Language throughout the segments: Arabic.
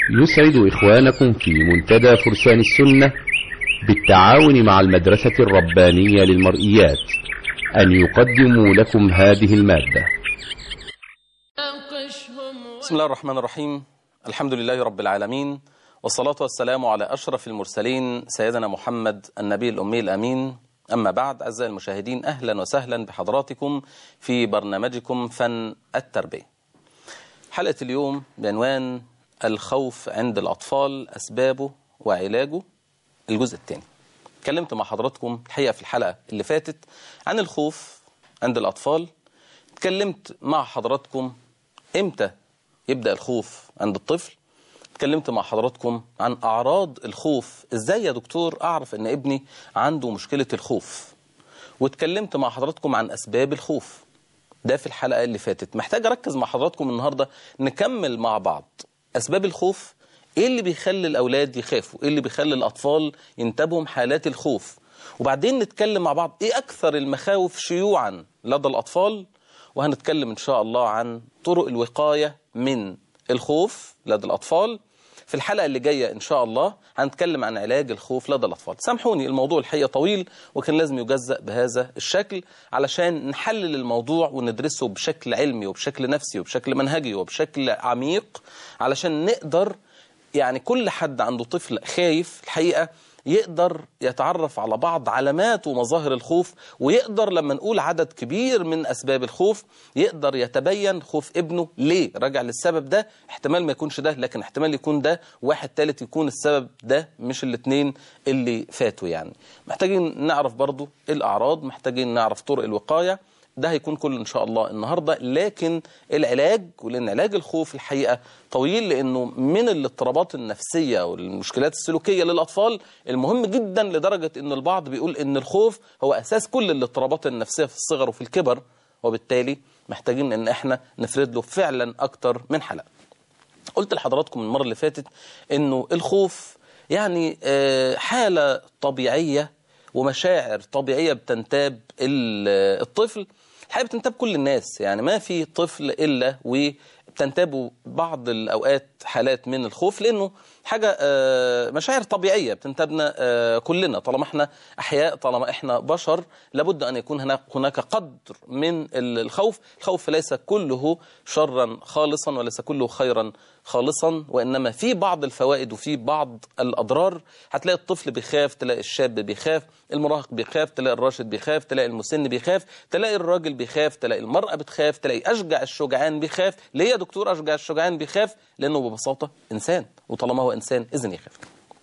يسعد إخوانكم في منتدى فرسان السنة بالتعاون مع المدرسة الربانية للمرئيات أن يقدموا لكم هذه المادة. بسم الله الرحمن الرحيم. الحمد لله رب العالمين، والصلاة والسلام على أشرف المرسلين سيدنا محمد النبي الأمي الأمين. أما بعد، أعزائي المشاهدين، أهلا وسهلا بحضراتكم في برنامجكم فن التربية. حلقة اليوم بعنوان الخوف عند الأطفال، أسبابه وعلاجه، الجزء الثاني. اتكلمت مع حضراتكم الحقيقة في الحلقة اللي فاتت عن الخوف عند الأطفال. اتكلمت مع حضراتكم إمتى يبدأ الخوف عند الطفل. اتكلمت مع حضراتكم عن أعراض الخوف، إزاي يا دكتور أعرف إن ابني عنده مشكلة الخوف. واتكلمت مع حضراتكم عن أسباب الخوف، ده في الحلقة اللي فاتت. محتاج أركز مع حضراتكم النهاردة نكمل مع بعض أسباب الخوف. إيه اللي بيخلي الأولاد يخافوا؟ إيه اللي بيخلي الأطفال ينتابهم حالات الخوف؟ وبعدين نتكلم مع بعض إيه أكثر المخاوف شيوعا لدى الأطفال، وهنتكلم إن شاء الله عن طرق الوقاية من الخوف لدى الأطفال. في الحلقة اللي جاية إن شاء الله هنتكلم عن علاج الخوف لدى الأطفال. سامحوني، الموضوع الحقيقة طويل وكان لازم يجزأ بهذا الشكل علشان نحلل الموضوع وندرسه بشكل علمي وبشكل نفسي وبشكل منهجي وبشكل عميق، علشان نقدر يعني كل حد عنده طفل خايف الحقيقة يقدر يتعرف على بعض علامات ومظاهر الخوف، ويقدر لما نقول عدد كبير من أسباب الخوف يقدر يتبين خوف ابنه ليه راجع للسبب ده. احتمال ما يكونش ده، لكن احتمال يكون ده، واحد ثالث يكون السبب ده مش الاثنين اللي فاتوا. يعني محتاجين نعرف برضو الأعراض، محتاجين نعرف طرق الوقاية. ده هيكون كله إن شاء الله النهاردة. لكن العلاج، ولأن علاج الخوف الحقيقة طويل، لأنه من الاضطرابات النفسية والمشكلات السلوكية للأطفال المهم جدا، لدرجة أن البعض بيقول أن الخوف هو أساس كل الاضطرابات النفسية في الصغر وفي الكبر. وبالتالي محتاجين أن احنا نفرد له فعلا أكتر من حلقة. قلت لحضراتكم المرة اللي فاتت أنه الخوف يعني حالة طبيعية ومشاعر طبيعية بتنتاب الطفل. الحقيقة بتنتاب كل الناس، يعني ما في طفل إلا وبتنتابه بعض الأوقات حالات من الخوف، لأنه حاجة مشاعر طبيعية بتنتابنا كلنا. طالما احنا أحياء، طالما احنا بشر، لابد أن يكون هناك قدر من الخوف. الخوف ليس كله شرا خالصا وليس كله خيرا خالصا، وإنما في بعض الفوائد وفي بعض الأضرار. هتلاقي الطفل بيخاف، تلاقي الشاب بيخاف، المراهق بيخاف، تلاقي الراشد بيخاف، تلاقي المسن بيخاف، تلاقي الراجل بيخاف، تلاقي المرأة بتخاف، تلاقي أشجع الشجعان بيخاف. ليه يا دكتور أشجع الشجعان بيخاف؟ لأنه ببساطة إنسان، وطالما هو إنسان إذن يخاف.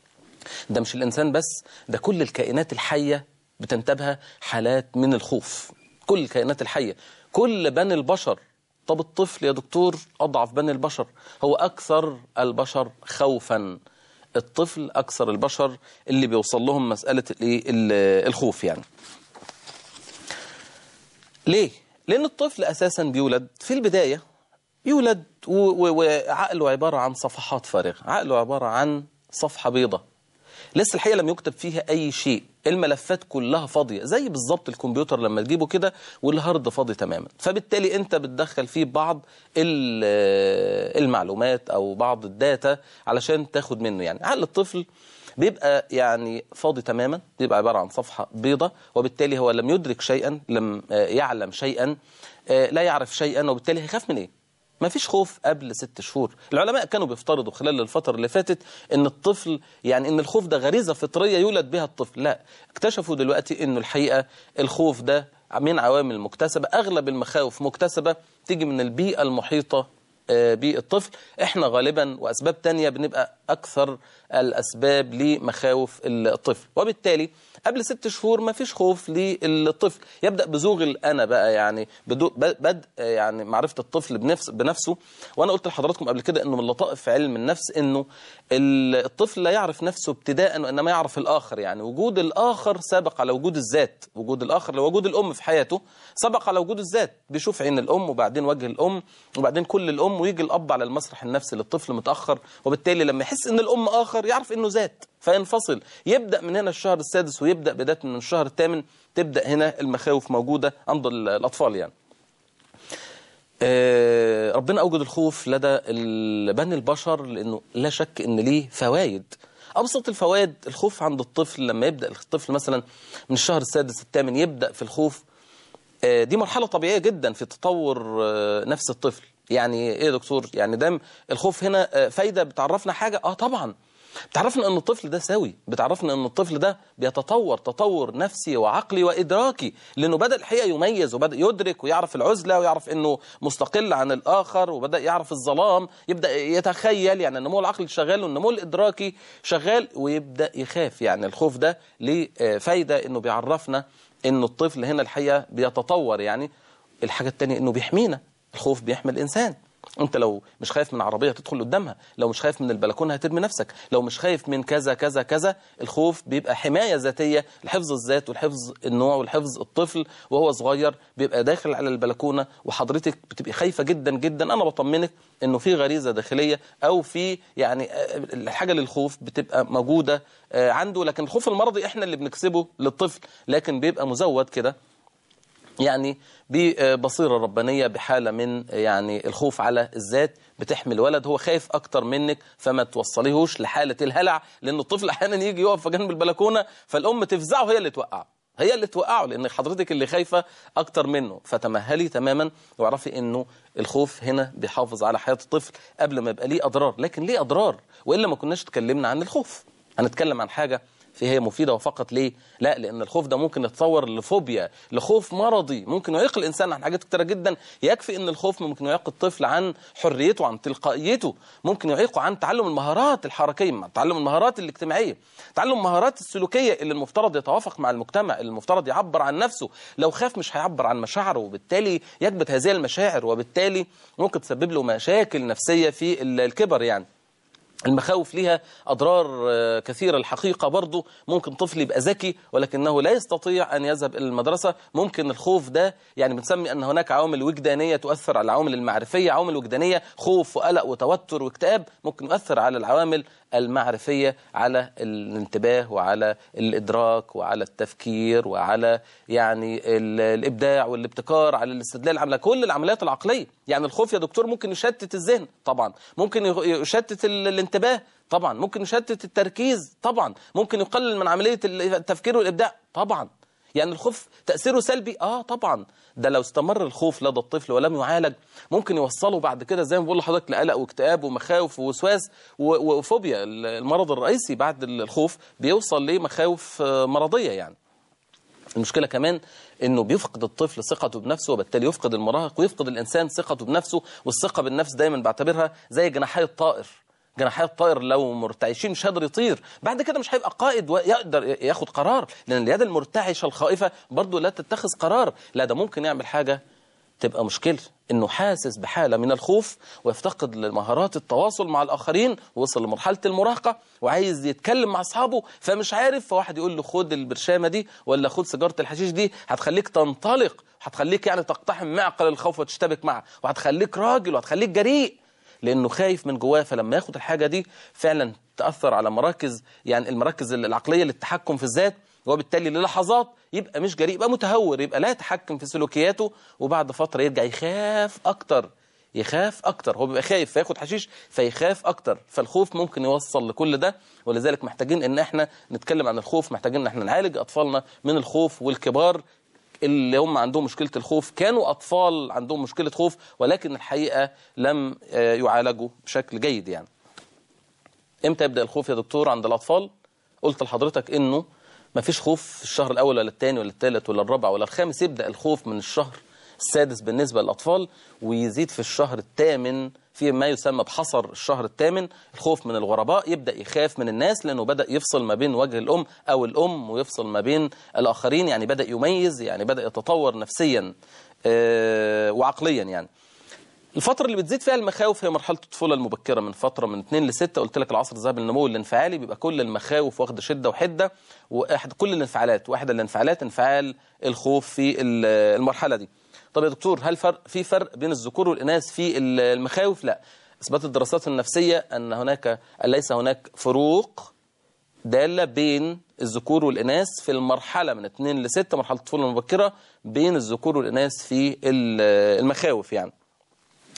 ده مش الإنسان بس، ده كل الكائنات الحية بتنتابها حالات من الخوف. كل الكائنات الحية، كل بني البشر. طب الطفل يا دكتور أضعف بني البشر، هو أكثر البشر خوفا. الطفل أكثر البشر اللي بيوصل لهم مسألة الخوف. يعني ليه؟ لأن الطفل أساسا بيولد في البداية، يولد وعقله عبارة عن صفحات فارغة، عقله عبارة عن صفحة بيضة لسه الحقيقة لم يكتب فيها أي شيء. الملفات كلها فاضية، زي بالضبط الكمبيوتر لما تجيبه كده والهارد فاضي تماما. فبالتالي أنت بتدخل فيه بعض المعلومات أو بعض الداتا علشان تاخد منه. يعني عقل الطفل بيبقى يعني فاضي تماما، بيبقى عبارة عن صفحة بيضة، وبالتالي هو لم يدرك شيئا، لم يعلم شيئا، لا يعرف شيئا، وبالتالي هيخاف من إيه؟ ما فيش خوف قبل 6 شهور. العلماء كانوا بيفترضوا خلال الفترة اللي فاتت ان الطفل، يعني ان الخوف ده غريزة فطرية يولد بها الطفل. لا، اكتشفوا دلوقتي انه الحقيقة الخوف ده من عوامل مكتسبة. اغلب المخاوف مكتسبة تيجي من البيئة المحيطة بالطفل. احنا غالبا واسباب تانية بنبقى اكثر الاسباب لمخاوف الطفل. وبالتالي قبل 6 شهور ما فيش خوف للطفل. يبدأ بزوغ الأنا بقى، يعني بدء يعني معرفة الطفل بنفسه. وأنا قلت لحضراتكم قبل كده أنه من لطائف علم النفس أنه الطفل لا يعرف نفسه ابتداء وإنما يعرف الآخر. يعني وجود الآخر سابق على وجود الذات. وجود الآخر لو وجود الأم في حياته سبق على وجود الذات. بيشوف عين الأم وبعدين وجه الأم وبعدين كل الأم، ويجي الأب على المسرح النفسي للطفل متأخر. وبالتالي لما يحس أن الأم آخر يعرف أنه ذات فينفصل. يبدأ من هنا الشهر السادس ويبدأ بداية من الشهر الثامن تبدأ هنا المخاوف موجودة عند الأطفال. يعني ربنا أوجد الخوف لدى بني البشر لأنه لا شك أن ليه فوائد. أبسط الفوائد الخوف عند الطفل. لما يبدأ الطفل مثلا من الشهر السادس الثامن يبدأ في الخوف، دي مرحلة طبيعية جدا في تطور نفس الطفل. يعني إيه يا دكتور؟ يعني دام الخوف هنا فايدة بتعرفنا حاجة؟ طبعا بتعرفنا أن الطفل ده سوي، بتعرفنا أن الطفل ده بيتطور تطور نفسي وعقلي وإدراكي، لأنه بدأ الحقيقة يميز وبدأ يدرك ويعرف العزلة ويعرف أنه مستقل عن الآخر، وبدأ يعرف الظلام، يبدأ يتخيل. يعني النمو العقلي شغال والنمو الإدراكي شغال، ويبدأ يخاف. يعني الخوف ده ليه فايدة، أنه بيعرفنا أنه الطفل هنا الحقيقة بيتطور. يعني الحاجة التانية أنه بيحمينا. الخوف بيحمي الإنسان. انت لو مش خايف من عربية تدخل قدامها، لو مش خايف من البلكونة هترمي نفسك، لو مش خايف من كذا كذا كذا. الخوف بيبقى حماية ذاتية لحفظ الذات والحفظ النوع والحفظ. الطفل وهو صغير بيبقى داخل على البلكونة وحضرتك بتبقى خايفة جدا جدا، انا بطمنك انه في غريزة داخلية او في يعني الحاجة للخوف بتبقى موجودة عنده. لكن الخوف المرضي احنا اللي بنكسبه للطفل، لكن بيبقى مزود كده يعني ببصيرة ربانية، بحالة من يعني الخوف على الذات. بتحمي الولد، هو خايف أكتر منك فما توصليهوش لحالة الهلع، لأن الطفل أحيانا يجي يقف في جنب البلكونة فالأم تفزعه، هي اللي توقعه، هي اللي توقعه، لأن حضرتك اللي خايفة أكتر منه. فتمهلي تماما واعرفي أنه الخوف هنا بيحافظ على حياة الطفل قبل ما يبقى ليه أضرار. لكن ليه أضرار؟ وإلا ما كناش تكلمنا عن الخوف. هنتكلم عن حاجة هي مفيدة وفقط. ليه؟ لا، لأن الخوف ده ممكن يتطور لفوبيا، لخوف مرضي، ممكن يعيق الإنسان عن حاجات كتيرة جدا. يكفي أن الخوف ممكن يعيق الطفل عن حريته، عن تلقائيته، ممكن يعيقه عن تعلم المهارات الحركية، تعلم المهارات الاجتماعية، تعلم المهارات السلوكية اللي المفترض يتوافق مع المجتمع، اللي المفترض يعبر عن نفسه. لو خاف مش هيعبر عن مشاعره، وبالتالي يكبت هذه المشاعر، وبالتالي ممكن تسبب له مشاكل نفسية في الكبر. يعني المخاوف ليها أضرار كثيرة الحقيقة. برضو ممكن طفل يبقى ذكي ولكنه لا يستطيع أن يذهب إلى المدرسة. ممكن الخوف ده يعني بنسمي أن هناك عوامل وجدانية تؤثر على العوامل المعرفية. عوامل وجدانية، خوف وقلق وتوتر واكتئاب، ممكن يؤثر على العوامل المعرفية، على الانتباه وعلى الإدراك وعلى التفكير وعلى يعني الإبداع والابتكار، على الاستدلال، على كل العمليات العقلية. يعني الخوف يا دكتور ممكن يشتت الذهن طبعا، ممكن يشتت الانتباه طبعا، ممكن يشتت التركيز طبعا، ممكن يقلل من عملية التفكير والإبداع طبعا. يعني الخوف تأثيره سلبي طبعا. ده لو استمر الخوف لدى الطفل ولم يعالج ممكن يوصله بعد كده زي ما بقول لحضرتك لقلق واكتئاب ومخاوف ووسواس وفوبيا. المرض الرئيسي بعد الخوف بيوصل لمخاوف مرضية. يعني المشكلة كمان انه بيفقد الطفل ثقته بنفسه، وبالتالي يفقد المراهق ويفقد الانسان ثقته بنفسه. والثقة بالنفس دايما بعتبرها زي جناحي الطائر. جناحي الطائر لو مرتعشين مش قادر يطير، بعد كده مش هيبقى قائد ويقدر ياخد قرار، لان اليد المرتعشة الخائفة برضو لا تتخذ قرار. لا، ده ممكن يعمل حاجة تبقى مشكلة، انه حاسس بحالة من الخوف ويفتقد لمهارات التواصل مع الاخرين، ووصل لمرحلة المراهقة وعايز يتكلم مع اصحابه فمش عارف، فواحد يقول له خد البرشامة دي ولا خد سيجارة الحشيش دي هتخليك تنطلق، هتخليك يعني تقتحم معقل الخوف وتشتبك معه، وهتخليك راجل وهتخليك جريء، لانه خايف من جواه. فلما ياخد الحاجة دي فعلا تأثر على مراكز، يعني المراكز العقلية للتحكم في الذات، وبالتالي للحظات يبقى مش جريء، يبقى متهور، يبقى لا يتحكم في سلوكياته، وبعد فترة يرجع يخاف أكتر، يخاف أكتر. هو بيبقى خايف فياخد حشيش فيخاف أكتر. فالخوف ممكن يوصل لكل ده، ولذلك محتاجين إن احنا نتكلم عن الخوف، محتاجين إن احنا نعالج أطفالنا من الخوف. والكبار اللي هم عندهم مشكلة الخوف كانوا أطفال عندهم مشكلة خوف، ولكن الحقيقة لم يعالجوا بشكل جيد. يعني إمتى يبدأ الخوف يا دكتور عند الأطفال؟ قلت لحضرتك إنه ما فيش خوف في الشهر الأول ولا الثاني ولا الثالث ولا الرابع ولا الخامس. يبدأ الخوف من الشهر السادس بالنسبة للأطفال، ويزيد في الشهر الثامن في ما يسمى بحصر الشهر الثامن. الخوف من الغرباء، يبدأ يخاف من الناس لأنه بدأ يفصل ما بين وجه الأم أو الأم ويفصل ما بين الآخرين، يعني بدأ يميز، يعني بدأ يتطور نفسيا وعقليا. يعني الفترة اللي بتزيد فيها المخاوف هي مرحلة الطفولة المبكرة، من فترة من 2 ل 6. قلت لك العصر الذهبي للنمو الانفعالي، بيبقى كل المخاوف واخده شدة وحدة، كل الانفعالات، واحدة الانفعالات انفعال الخوف في المرحلة دي. طب يا دكتور هل في فرق بين الذكور والإناث في المخاوف؟ لا. اثبتت الدراسات النفسية أن ليس هناك فروق دالة بين الذكور والإناث في المرحلة من 2 ل 6، مرحلة الطفولة المبكرة، بين الذكور والإناث في المخاوف. يعني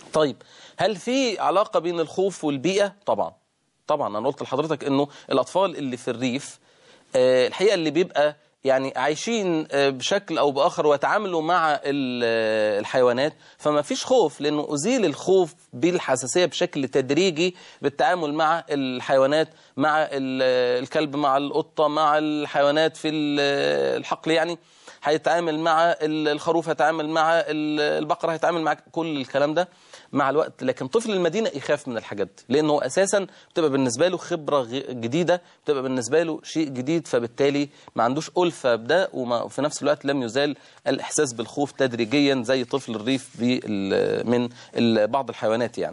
طيب هل في علاقة بين الخوف والبيئة؟ طبعا أنا قلت لحضرتك إنه الأطفال اللي في الريف الحقيقة اللي بيبقى يعني عايشين بشكل أو بآخر ويتعاملوا مع الحيوانات، فما فيش خوف، لأنه أزيل الخوف بالحساسية بشكل تدريجي بالتعامل مع الحيوانات، مع الكلب، مع القطة، مع الحيوانات في الحقل، يعني هيتعامل مع الخروف، هيتعامل مع البقرة، هيتعامل مع كل الكلام ده مع الوقت. لكن طفل المدينة يخاف من الحاجات دي، لأنه أساسا بتبقى بالنسبة له خبرة جديدة، بتبقى بالنسبة له شيء جديد، فبالتالي ما عندوش ألفة بده، وفي نفس الوقت لم يزال الإحساس بالخوف تدريجيا زي طفل الريف من بعض الحيوانات يعني.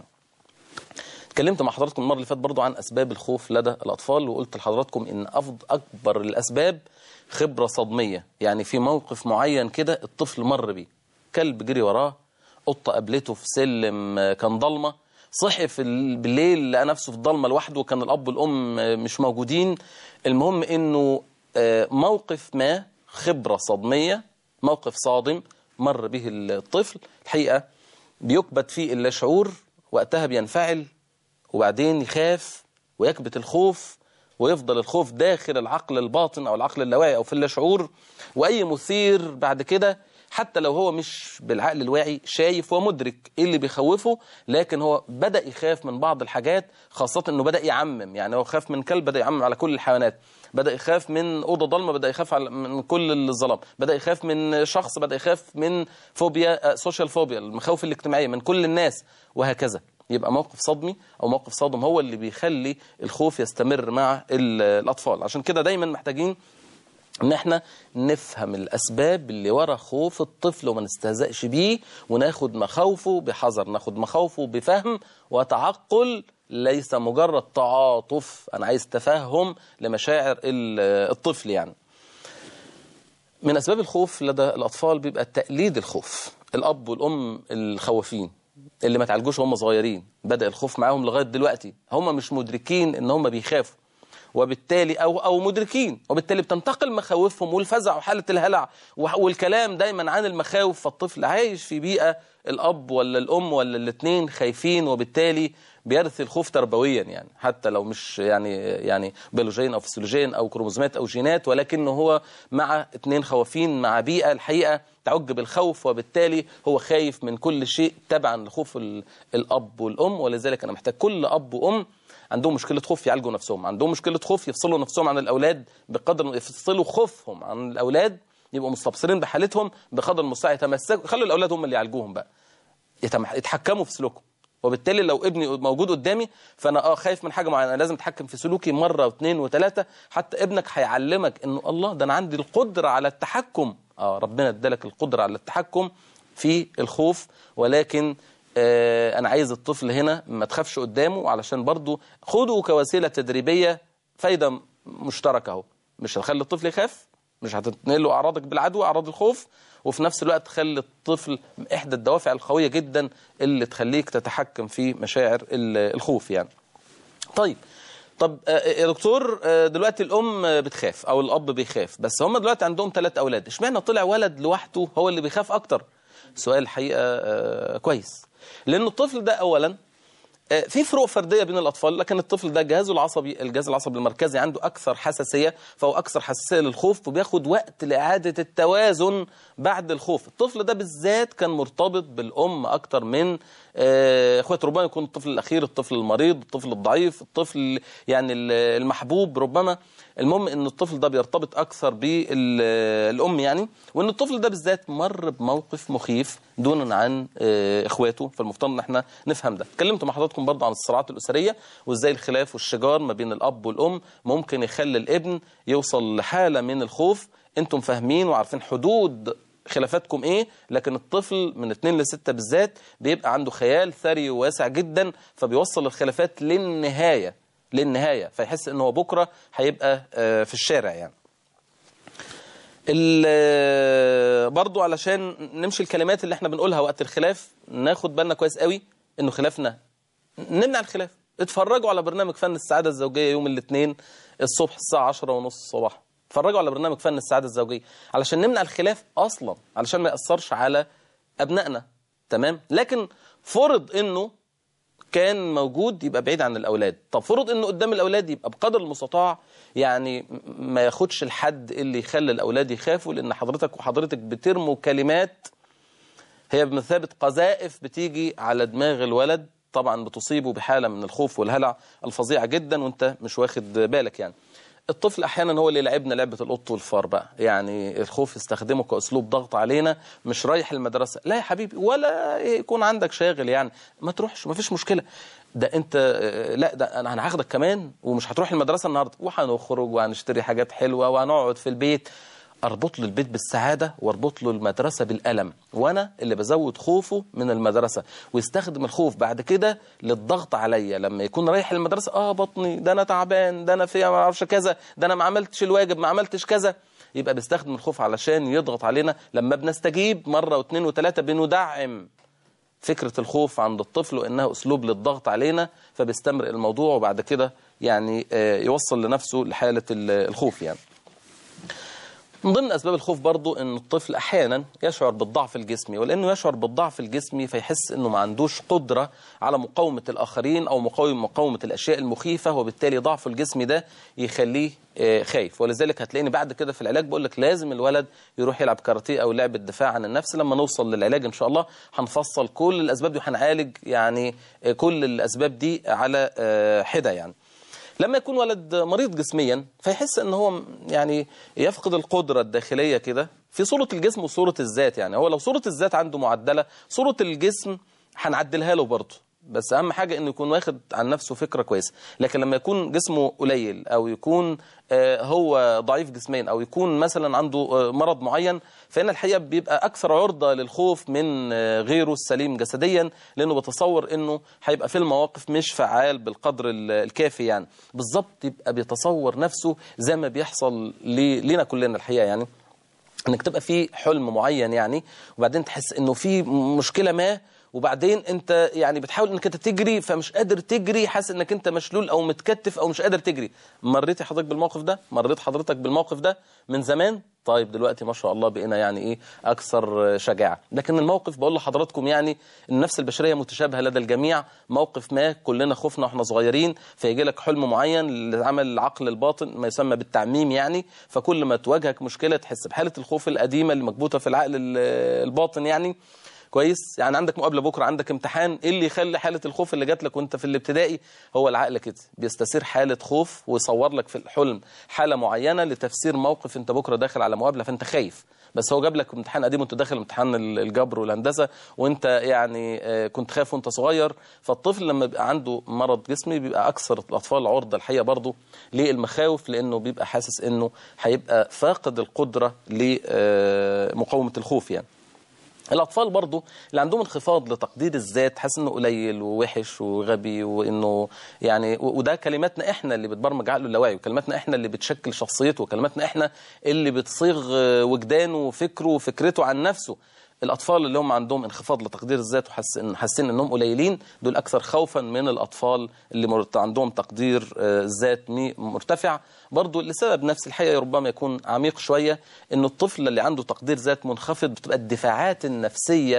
اتكلمت مع حضراتكم المرة اللي فاتت برضو عن أسباب الخوف لدى الأطفال، وقلت لحضراتكم إن أكبر الأسباب خبرة صدمية، يعني في موقف معين كده الطفل مر بيه، كلب جري وراه، قطة قابلته في سلم كان ضلمة، صحي بالليل لقى نفسه في الضلمة لوحده، وكان الأب والأم مش موجودين. المهم إنه موقف ما، خبرة صدمية، موقف صادم مر به الطفل، الحقيقة بيكبت فيه اللاشعور، وقتها بينفعل، وبعدين يخاف ويكبت الخوف، ويفضل الخوف داخل العقل الباطن أو العقل اللاواعي أو في اللاشعور، وأي مثير بعد كده حتى لو هو مش بالعقل الواعي شايف ومدرك ايه اللي بيخوفه، لكن هو بدأ يخاف من بعض الحاجات، خاصة انه بدأ يعمم، يعني هو خاف من كلب بدأ يعمم على كل الحيوانات، بدأ يخاف من أوضة ضلمة بدأ يخاف من كل الظلام، بدأ يخاف من شخص، بدأ يخاف من فوبيا، سوشيال فوبيا، المخاوف الاجتماعية من كل الناس، وهكذا. يبقى موقف صدمي أو موقف صادم هو اللي بيخلي الخوف يستمر مع الأطفال. عشان كده دايما محتاجين ان احنا نفهم الاسباب اللي ورا خوف الطفل، وما نستهزئش بيه، وناخد مخاوفه بحذر، ناخد مخاوفه بفهم وتعقل، ليس مجرد تعاطف. انا عايز تفهم لمشاعر الطفل يعني. من اسباب الخوف لدى الاطفال بيبقى تقليد الخوف، الاب والام الخوافين اللي ما تعالجوش وهم صغيرين، بدأ الخوف معاهم لغاية دلوقتي، هم مش مدركين ان هم بيخافوا، وبالتالي أو مدركين، وبالتالي بتنتقل مخاوفهم والفزع وحالة الهلع والكلام دايما عن المخاوف، فالطفل عايش في بيئة الأب ولا الأم ولا الاثنين خايفين، وبالتالي بيرثي الخوف تربويا، يعني حتى لو مش يعني بيولوجيا أو فسيولوجيا أو كروموزومات أو جينات، ولكنه هو مع اثنين خوافين مع بيئة الحقيقة تعج بالخوف، وبالتالي هو خايف من كل شيء تبعا لخوف الأب والأم. ولذلك أنا محتاج كل أب وأم عندهم مشكلة خوف يعالجوا نفسهم، عندهم مشكلة خوف يفصلوا نفسهم عن الأولاد بقدر يفصلوا خوفهم عن الأولاد، يبقوا مستبصرين بحالتهم بقدر المستطاع، يتمسكوا، خلوا الأولاد هم اللي يعالجوهم بقى، يتحكموا في سلوكهم. وبالتالي لو ابني موجود قدامي فأنا خايف من حاجة معينة، لازم أتحكم في سلوكي مرة واثنين وثلاثة، حتى ابنك هيعلمك إنه الله ده أنا عندي القدرة على التحكم. ربنا ادالك القدرة على التحكم في الخوف، ولكن أنا عايز الطفل هنا ما تخافش قدامه، علشان برضو خده كوسيلة تدريبية، فايدة مشتركة اهو، مش هتخلي الطفل يخاف، مش هتنقل له أعراضك بالعدوى، أعراض الخوف، وفي نفس الوقت تخلي الطفل إحدى الدوافع القوية جدا اللي تخليك تتحكم في مشاعر الخوف يعني. طب يا دكتور، دلوقتي الأم بتخاف أو الأب بيخاف، بس هم دلوقتي عندهم 3 أولاد، اشمعنى طلع ولد لوحده هو اللي بيخاف أكتر؟ سؤال الحقيقة كويس، لأن الطفل ده أولا في فروق فردية بين الأطفال، لكن الطفل ده الجهاز العصبي المركزي عنده أكثر حساسية، فهو أكثر حساسية للخوف، وبياخد وقت لإعادة التوازن بعد الخوف. الطفل ده بالذات كان مرتبط بالأم أكثر من اخوات، ربما يكون الطفل الأخير، الطفل المريض، الطفل الضعيف، الطفل يعني المحبوب ربما. المهم ان الطفل ده بيرتبط اكثر بالام يعني، وان الطفل ده بالذات مر بموقف مخيف دونا عن اخواته، فالمفترض ان احنا نفهم ده. اتكلمت مع حضراتكم برضه عن الصراعات الاسريه، وازاي الخلاف والشجار ما بين الاب والام ممكن يخلي الابن يوصل لحاله من الخوف. انتم فاهمين وعارفين حدود خلافاتكم ايه، لكن الطفل من 2 ل 6 بالذات بيبقى عنده خيال ثري وواسع جدا، فبيوصل الخلافات للنهاية، فيحس انه بكرة هيبقى في الشارع يعني. برضو علشان نمشي الكلمات اللي احنا بنقولها وقت الخلاف، ناخد بالنا كويس قوي انه خلافنا نمنع الخلاف. اتفرجوا على برنامج فن السعادة الزوجية يوم الاثنين الصبح الساعة 10:30 الصباح، اتفرجوا على برنامج فن السعادة الزوجية علشان نمنع الخلاف اصلا، علشان ما يأثرش على ابنائنا، تمام، لكن فرض انه كان موجود يبقى بعيد عن الأولاد. طب فرض انه قدام الأولاد يبقى بقدر المستطاع يعني ما ياخدش الحد اللي يخلي الأولاد يخافوا، لأن حضرتك وحضرتك بترموا كلمات هي بمثابة قذائف بتيجي على دماغ الولد، طبعا بتصيبه بحالة من الخوف والهلع الفظيعة جدا وانت مش واخد بالك. يعني الطفل احيانا هو اللي لعبنا لعبة القط والفار بقى، يعني الخوف يستخدمه كأسلوب ضغط علينا. مش رايح المدرسة، لا يا حبيبي، ولا يكون عندك شاغل يعني ما تروحش، ما فيش مشكلة، ده انت لا ده انا هاخدك كمان ومش هتروح المدرسة النهاردة، وهنخرج وهنشتري حاجات حلوة وهنقعد في البيت. اربط له البيت بالسعادة واربط له المدرسة بالألم، وانا اللي بزود خوفه من المدرسة، ويستخدم الخوف بعد كده للضغط عليا لما يكون رايح المدرسة. بطني، ده انا تعبان، ده انا فيها ما اعرفش كذا، ده انا ما عملتش الواجب، ما عملتش كذا. يبقى بيستخدم الخوف علشان يضغط علينا. لما بنستجيب مرة واثنين وثلاثة بندعم فكرة الخوف عند الطفل وانها اسلوب للضغط علينا، فبيستمر الموضوع وبعد كده يعني يوصل لنفسه لحالة الخوف. يعني من ضمن أسباب الخوف برضو أن الطفل أحيانا يشعر بالضعف الجسمي، ولأنه يشعر بالضعف الجسمي فيحس أنه ما عندوش قدرة على مقاومة الآخرين أو مقاومة الأشياء المخيفة، وبالتالي ضعف الجسم ده يخليه خايف. ولذلك هتلاقيني بعد كده في العلاج بقول لك لازم الولد يروح يلعب كاراتيه أو لعبة دفاع عن النفس. لما نوصل للعلاج إن شاء الله هنفصل كل الأسباب دي وهنعالج يعني كل الأسباب دي على حدة. يعني لما يكون ولد مريض جسميا فيحس ان هو يعني يفقد القدرة الداخلية كده في صورة الجسم وصورة الذات. يعني هو لو صورة الذات عنده معدلة، صورة الجسم هنعدلها له برضه، بس اهم حاجة انه يكون واخد عن نفسه فكرة كويسة. لكن لما يكون جسمه قليل او يكون هو ضعيف جسميا او يكون مثلا عنده مرض معين، فإن الحقيقة بيبقى أكثر عرضة للخوف من غيره السليم جسديا، لأنه بتصور أنه هيبقى في المواقف مش فعال بالقدر الكافي. يعني بالضبط يبقى بيتصور نفسه زي ما بيحصل لنا كلنا الحقيقة. يعني انك تبقى في حلم معين يعني، وبعدين تحس انه في مشكلة ما، وبعدين انت يعني بتحاول انك انت تجري فمش قادر تجري، حاسس انك انت مشلول او متكتف او مش قادر تجري. مريتي حضرتك بالموقف ده؟ مريت حضرتك بالموقف ده من زمان؟ طيب دلوقتي ما شاء الله بقينا يعني ايه اكثر شجاعة. لكن الموقف بقول لحضراتكم يعني النفس البشرية متشابهة لدى الجميع. موقف ما كلنا خفنا واحنا صغيرين، فيجي لك حلم معين لعمل العقل الباطن ما يسمى بالتعميم يعني، فكل ما تواجهك مشكلة تحس بحالة الخوف القديمة اللي مكبوتة في العقل الباطن. يعني كويس، يعني عندك مقابلة بكرة، عندك امتحان، ايه اللي يخلي حالة الخوف اللي جات لك وانت في الابتدائي؟ هو العقل كده بيستثير حالة خوف ويصور لك في الحلم حالة معينة لتفسير موقف انت بكرة داخل على مقابلة فانت خايف. بس هو جاب لك امتحان قديم وانت داخل امتحان الجبر والهندسة وانت يعني كنت خايف وانت صغير. فالطفل لما بيبقى عنده مرض جسمي بيبقى اكثر الاطفال عرضة الحقيقة برضه للمخاوف، لانه بيبقى حاسس انه هيبقى فاقد القدرة لمقاومة الخوف. يعني الأطفال برضو اللي عندهم انخفاض لتقدير الذات، حاسس إنه قليل ووحش وغبي، وإنه يعني وده كلماتنا إحنا اللي بتبرمج عقله اللاواعي، وكلماتنا إحنا اللي بتشكل شخصيته، وكلماتنا إحنا اللي بتصيغ وجدانه وفكره وفكرته عن نفسه. الأطفال اللي هم عندهم انخفاض لتقدير الذات وحاسين إنهم قليلين دول أكثر خوفا من الأطفال اللي عندهم تقدير ذات مرتفع. برضو لسبب نفس الحقيقة ربما يكون عميق شوية، إن الطفل اللي عنده تقدير ذات منخفض بتبقى الدفاعات النفسية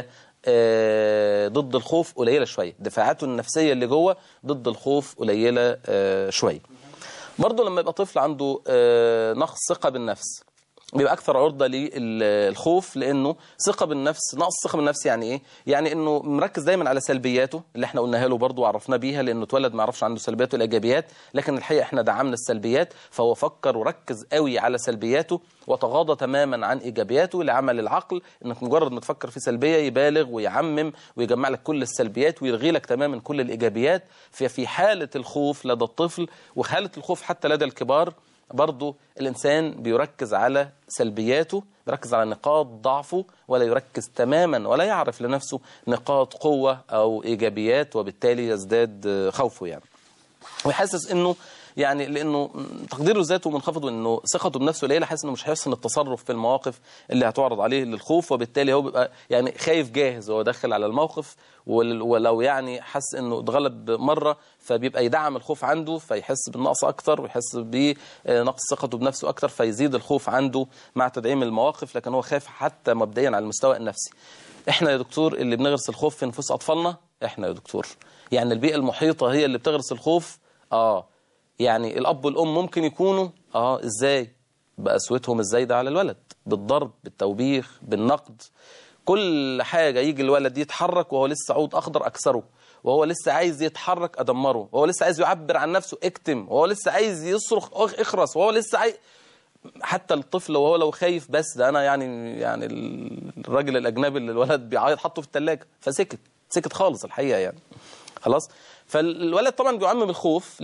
ضد الخوف قليلة شوية، دفاعاته النفسية اللي جوه ضد الخوف قليلة شوية. برضو لما يبقى طفل عنده نقص ثقة بالنفس بيبقى أكثر عرضة للخوف، لأنه ثقة بالنفس، نقص ثقة بالنفس يعني إيه؟ يعني إنه مركز دايما على سلبياته اللي إحنا قلناها له برضه وعرفنا بيها، لأنه اتولد ما يعرفش عنده سلبيات والإيجابيات، لكن الحقيقة إحنا دعمنا السلبيات، فهو فكر وركز قوي على سلبياته وتغاضى تماما عن إيجابياته، لعمل العقل إنك مجرد ما تفكر في سلبية يبالغ ويعمم ويجمع لك كل السلبيات ويلغي لك تماما كل الإيجابيات. ففي حالة الخوف لدى الطفل وحالة الخوف حتى لدى الكبار برضو الإنسان بيركز على سلبياته، بيركز على نقاط ضعفه، ولا يركز تماما ولا يعرف لنفسه نقاط قوة أو إيجابيات، وبالتالي يزداد خوفه. يعني ويحسس إنه يعني لأنه تقديره ذاته منخفض وإنه ثقته بنفسه قليلة، حاسس إنه مش هيحسن التصرف في المواقف اللي هتعرض عليه للخوف، وبالتالي هو بيبقى يعني خايف جاهز وهو داخل على الموقف، ولو يعني حس إنه اتغلب مرة فبيبقى يدعم الخوف عنده فيحس بالنقص أكتر ويحس بنقص ثقته بنفسه أكتر، فيزيد الخوف عنده مع تدعيم المواقف، لكن هو خايف حتى مبدئيا على المستوى النفسي. احنا يا دكتور اللي بنغرس الخوف في نفوس اطفالنا، احنا يا دكتور. يعني البيئة المحيطة هي اللي بتغرس الخوف. يعني الاب والام ممكن يكونوا ازاي بقسوتهم الزايدة على الولد، بالضرب، بالتوبيخ، بالنقد. كل حاجة يجي الولد يتحرك وهو لسه عود اخضر اكسره، وهو لسه عايز يتحرك ادمره، وهو لسه عايز يعبر عن نفسه اكتم، وهو لسه عايز يصرخ اخرس، وهو لسه عايز. حتى الطفل وهو لو خايف، بس ده انا يعني الراجل الاجنبي اللي الولد بيعيط حطه في الثلاجه سكت خالص الحقيقه يعني. خلاص. فالولد طبعا بيعمم الخوف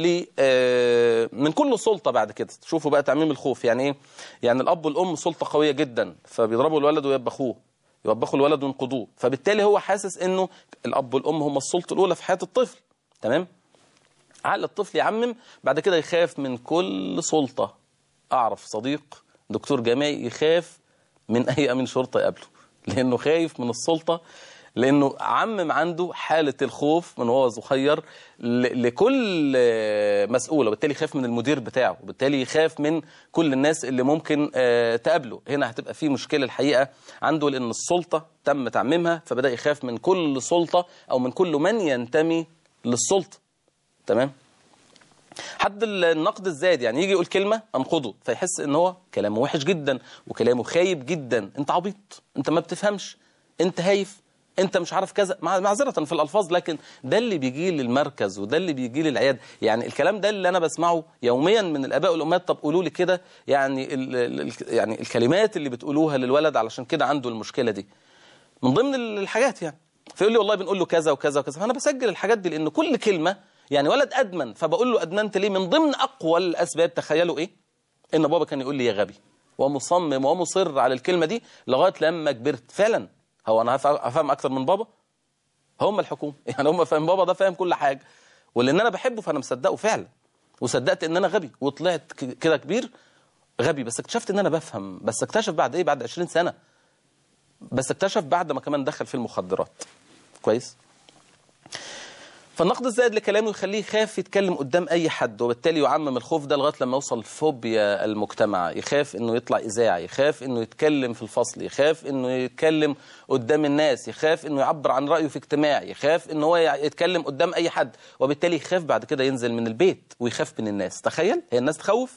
من كل سلطه. بعد كده تشوفوا بقى تعميم الخوف يعني ايه. يعني الاب والام سلطه قويه جدا، فبيضربوا الولد ويوبخوه، يوبخوا الولد وينقضوه، فبالتالي هو حاسس انه الاب والام هم السلطه الاولى في حياه الطفل. تمام. عقل الطفل يعمم، بعد كده يخاف من كل سلطه. اعرف صديق دكتور جامعي يخاف من اي امين شرطه يقابله، لانه خايف من السلطه، لانه عمم عنده حاله الخوف من وهو صغير لكل مسؤول، وبالتالي يخاف من المدير بتاعه، وبالتالي يخاف من كل الناس اللي ممكن تقابله. هنا هتبقى في مشكله الحقيقه عنده، لان السلطه تم تعميمها، فبدا يخاف من كل سلطه او من كل من ينتمي للسلطه. تمام. حد النقد الزايد، يعني يجي يقول كلمة أنقضه، فيحس إن هو كلامه وحش جدا وكلامه خايب جدا. أنت عبيط، أنت ما بتفهمش، أنت هايف، أنت مش عارف كذا، معذرة في الألفاظ، لكن ده اللي بيجي للمركز وده اللي بيجي للعيادة. يعني الكلام ده اللي أنا بسمعه يوميا من الآباء والأمهات. طب قولوا لي كده يعني يعني الكلمات اللي بتقولوها للولد علشان كده عنده المشكلة دي من ضمن الحاجات. يعني فيقول لي والله بنقول له كذا وكذا وكذا، فأنا بسجل الحاجات دي، لأن كل كلمة يعني ولد أدمن، فبقول له أدمنت ليه؟ من ضمن أقوى الأسباب، تخيلوا إيه؟ إن بابا كان يقول لي يا غبي، ومصمم ومصر على الكلمة دي لغاية لما كبرت. فعلا هو أنا هفهم أكثر من بابا؟ هم الحكومة يعني هم فاهم، بابا ده فاهم كل حاجة، ولأن أنا بحبه فأنا مصدقه فعلا، وصدقت إن أنا غبي، وطلعت كده كبير غبي. بس اكتشفت إن أنا بفهم، بس اكتشف بعد إيه؟ بعد 20 سنة. بس اكتشف بعد ما كمان دخل في المخدرات. كويس. فالنقد الزائد لكلامه يخليه يخاف يتكلم قدام أي حد، وبالتالي يعمم الخوف ده لغاية لما يوصل فوبيا المجتمع. يخاف إنه يطلع إذاعي، يخاف إنه يتكلم في الفصل، يخاف إنه يتكلم قدام الناس، يخاف إنه يعبر عن رأيه في اجتماع، يخاف إنه هو يتكلم قدام أي حد، وبالتالي يخاف بعد كده ينزل من البيت ويخاف من الناس. تخيل، هي الناس تخوف؟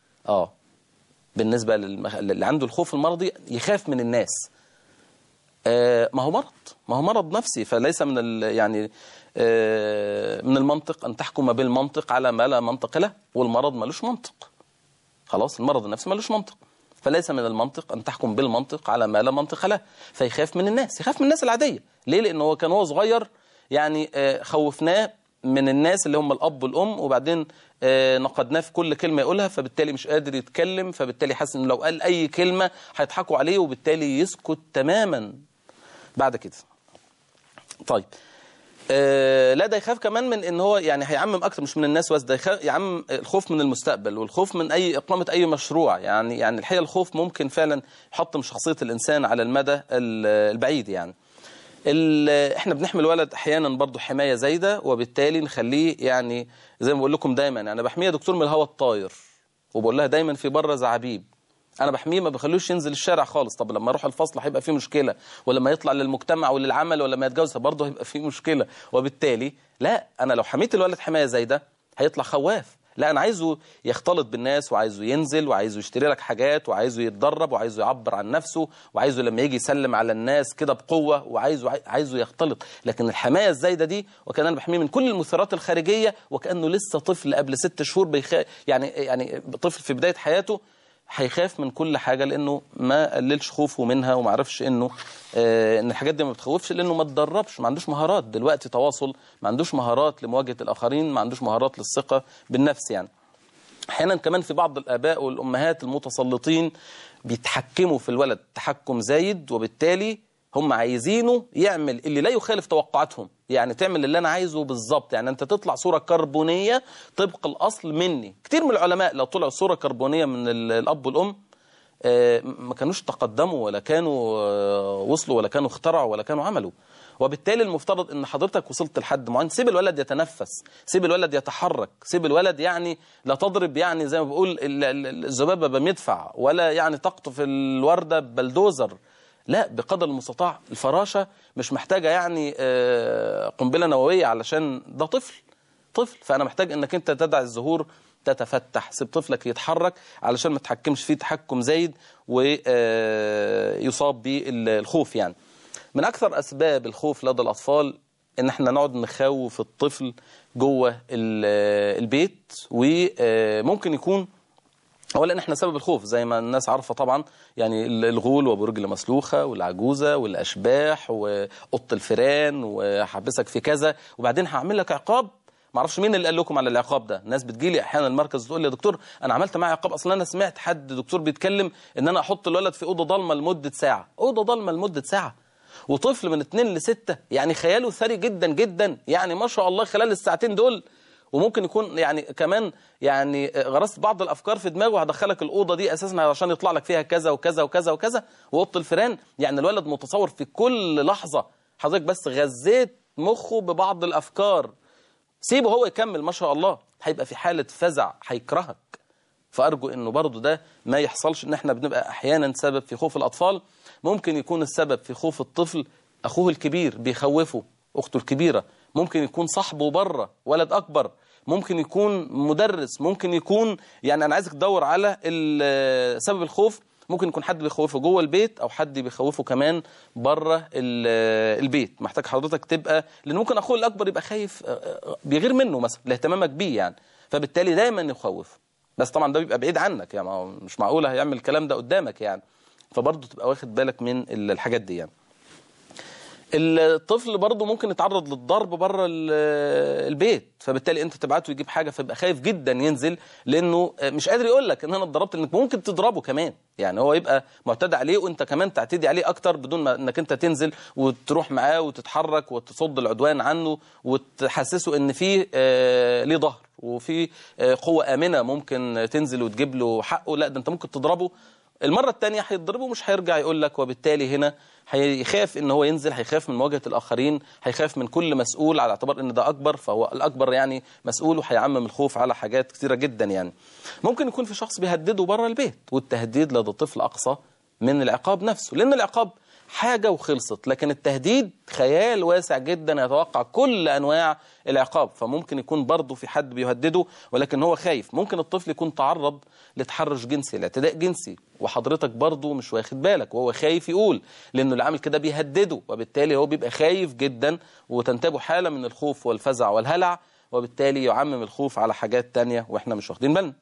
بالنسبة اللي عنده الخوف المرضي يخاف من الناس. ما هو مرض نفسي، فليس من يعني من المنطق أن تحكم بالمنطق على ما لا منطق له، والمرض ملوش منطق. خلاص، المرض النفسي ملوش منطق، فليس من المنطق أن تحكم بالمنطق على ما لا منطق له. فيخاف من الناس، يخاف من الناس العادية. ليه؟ لأنه هو كان هو صغير يعني خوفناه من الناس اللي هم الأب والأم، وبعدين نقدناه في كل كلمة يقولها، فبالتالي مش قادر يتكلم، فبالتالي حاسس إنه لو قال أي كلمة هيضحكوا عليه، وبالتالي يسكت تماما بعد كده. طيب لا، ده يخاف كمان من ان هو يعني هيعمم اكتر، مش من الناس بس، ده يعمم الخوف من المستقبل، والخوف من اقامه اي مشروع. يعني الحقيقه الخوف ممكن فعلا يحطم شخصيه الانسان على المدى البعيد. يعني احنا بنحمي الولد احيانا برضو حمايه زايده، وبالتالي نخليه يعني زي ما بقول لكم دايما، يعني بحميه يا دكتور من الهواء الطاير، وبقول لها دايما في بره زعابيب. انا بحميه، ما بخلوش ينزل الشارع خالص. طب لما يروح الفصل هيبقى فيه مشكله، ولما يطلع للمجتمع وللعمل، ولما يتجوز برضه هيبقى فيه مشكله. وبالتالي لا، انا لو حميت الولد حمايه زي ده هيطلع خواف. لا، انا عايزه يختلط بالناس، وعايزه ينزل، وعايزه يشتري لك حاجات، وعايزه يتدرب، وعايزه يعبر عن نفسه، وعايزه لما يجي يسلم على الناس كده بقوه، وعايزه يختلط. لكن الحمايه الزايده دي، وكان انا بحميه من كل المثيرات الخارجيه، وكانه لسه طفل قبل 6 شهور يعني طفل في بدايه حياته، هيخاف من كل حاجة، لأنه ما قللش خوفه منها، وما عرفش إن الحاجات دي ما بتخوفش، لأنه ما تدربش، ما عندوش مهارات دلوقتي تواصل، ما عندوش مهارات لمواجهة الآخرين، ما عندوش مهارات للثقة بالنفس. يعني أحيانا كمان في بعض الآباء والأمهات المتسلطين بيتحكموا في الولد تحكم زايد، وبالتالي هم عايزينه يعمل اللي لا يخالف توقعاتهم. يعني تعمل اللي أنا عايزه بالظبط، يعني أنت تطلع صورة كربونية طبق الأصل مني. كتير من العلماء لو طلعوا صورة كربونية من الأب والأم ما كانوش تقدموا، ولا كانوا وصلوا، ولا كانوا اخترعوا، ولا كانوا عملوا. وبالتالي المفترض ان حضرتك وصلت لحد معين، سيب الولد يتنفس، سيب الولد يتحرك، سيب الولد يعني لا تضرب يعني زي ما بقول الذبابة بمدفع، ولا يعني تقطف الوردة ببلدوزر. لا، بقدر المستطاع. الفراشة مش محتاجة يعني قنبلة نووية علشان ده طفل. فأنا محتاج أنك أنت تدع الزهور تتفتح، سيب طفلك يتحرك علشان ما تحكمش فيه تحكم زايد ويصاب بالخوف. يعني من أكثر أسباب الخوف لدى الأطفال إن احنا نقعد نخوف الطفل جوه البيت، وممكن يكون اولا احنا سبب الخوف زي ما الناس عارفه طبعا، يعني الغول وبرج المسلوخه والعجوزه والاشباح وقط الفيران وحبسك في كذا وبعدين هعمل لك عقاب. ما اعرفش مين اللي قال لكم على العقاب ده. الناس بتجيلي احيانا المركز تقول لي يا دكتور انا عملت معاه عقاب، اصلا انا سمعت حد دكتور بيتكلم ان انا احط الولد في اوضه ضلمه لمده ساعه. اوضه ضلمه لمده ساعه وطفل من 2 ل6، يعني خياله ثري جدا جدا، يعني ما شاء الله خلال الساعتين دول. وممكن يكون يعني كمان يعني غرست بعض الافكار في دماغه، هدخلك الاوضه دي اساسا عشان يطلع لك فيها كذا وكذا وكذا وكذا. وقط الفيران يعني الولد متصور في كل لحظه، حضرتك بس غذيت مخه ببعض الافكار، سيبه هو يكمل ما شاء الله، هيبقى في حاله فزع هيكرهك. فارجو انه برضو ده ما يحصلش، ان احنا بنبقى احيانا سبب في خوف الاطفال. ممكن يكون السبب في خوف الطفل اخوه الكبير بيخوفه، اخته الكبيره، ممكن يكون صاحبه بره ولد اكبر، ممكن يكون مدرس، ممكن يكون يعني انا عايزك تدور على سبب الخوف. ممكن يكون حد بيخوفه جوه البيت او حد بيخوفه كمان بره البيت. محتاج حضرتك تبقى، لان ممكن اخوه الاكبر يبقى خايف بيغير منه مثلا لاهتمامك بيه يعني، فبالتالي دايما يخوفه. بس طبعا ده بيبقى بعيد عنك، يعني مش معقوله هيعمل الكلام ده قدامك يعني، فبرضه تبقى واخد بالك من الحاجات دي يعني. الطفل برضه ممكن يتعرض للضرب بره البيت، فبالتالي انت تبعته يجيب حاجه فيبقى خايف جدا ينزل، لانه مش قادر يقول لك ان انا اتضربت، لانك ممكن تضربه كمان. يعني هو يبقى معتدى عليه وانت كمان تعتدي عليه اكتر بدون ما انك انت تنزل وتروح معاه وتتحرك وتصد العدوان عنه وتحسسه ان فيه ليه ظهر وفي قوه امنه ممكن تنزل وتجيب له حقه. لا، ده انت ممكن تضربه، المرة الثانية هيتضربه مش هيرجع يقول لك، وبالتالي هنا هيخاف ان هو ينزل، هيخاف من مواجهة الآخرين، هيخاف من كل مسؤول على اعتبار ان ده أكبر، فهو الأكبر يعني مسؤول، وهيعمم الخوف على حاجات كثيرة جدا يعني. ممكن يكون في شخص بيهدده بره البيت، والتهديد لدى الطفل أقصى من العقاب نفسه، لأن العقاب حاجة وخلصت، لكن التهديد خيال واسع جدا يتوقع كل أنواع العقاب. فممكن يكون برضه في حد بيهدده ولكن هو خايف. ممكن الطفل يكون تعرض لتحرش جنسي، لاعتداء جنسي، وحضرتك برضه مش واخد بالك وهو خايف يقول، لأنه اللي عامل كده بيهدده، وبالتالي هو بيبقى خايف جدا وتنتابه حالة من الخوف والفزع والهلع، وبالتالي يعمم الخوف على حاجات تانية وإحنا مش واخدين بالنا.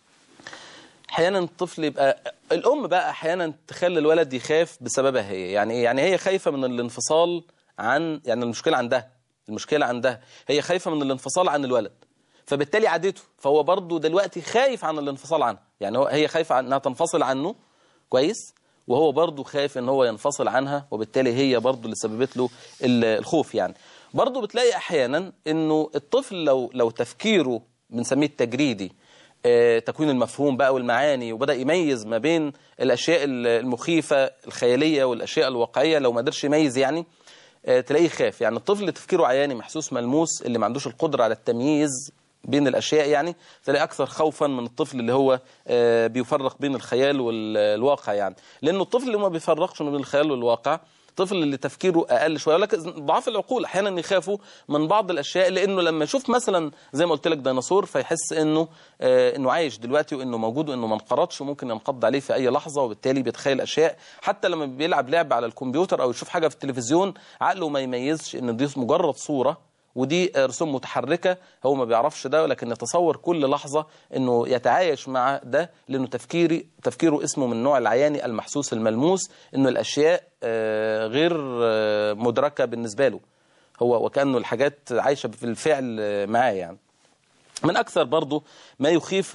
احيانا الطفل يبقى، الام بقى احيانا تخلي الولد يخاف بسببها هي. يعني ايه؟ يعني هي خايفه من الانفصال عن، يعني المشكله عندها هي خايفه من الانفصال عن الولد، فبالتالي عادته، فهو برضه دلوقتي خايف عن الانفصال عنها. يعني هي خايفه انها تنفصل عنه كويس، وهو برضه خايف ان هو ينفصل عنها، وبالتالي هي برضه اللي سببت له الخوف. يعني برضه بتلاقي احيانا انه الطفل لو تفكيره بنسميه التجريدي، تكوين المفهوم بقى والمعاني، وبدأ يميز ما بين الأشياء المخيفة الخيالية والأشياء الواقعية، لو ما قدرش يميز يعني تلاقيه خاف. يعني الطفل اللي تفكيره عياني محسوس ملموس، اللي ما عندوش القدرة على التمييز بين الأشياء، يعني تلاقي أكثر خوفا من الطفل اللي هو بيفرق بين الخيال والواقع. يعني لأنه الطفل اللي ما بيفرقش بين الخيال والواقع، الطفل اللي تفكيره أقل شوية، ولكن ضعاف العقول أحيانا يخافوا من بعض الأشياء، لأنه لما يشوف مثلا زي ما قلت لك ديناصور فيحس إنه عايش دلوقتي وإنه موجود وإنه ما انقرضش وممكن ينقض عليه في أي لحظة، وبالتالي بيتخيل أشياء. حتى لما بيلعب لعب على الكمبيوتر أو يشوف حاجة في التلفزيون، عقله ما يميزش إن دي مجرد صورة ودي رسوم متحركة، هو ما بيعرفش ده، ولكن يتصور كل لحظة انه يتعايش مع ده، لانه تفكيره اسمه من نوع العياني المحسوس الملموس، انه الاشياء غير مدركة بالنسبة له، هو وكأنه الحاجات عايشة في الفعل معاه. يعني من اكثر برضو ما يخيف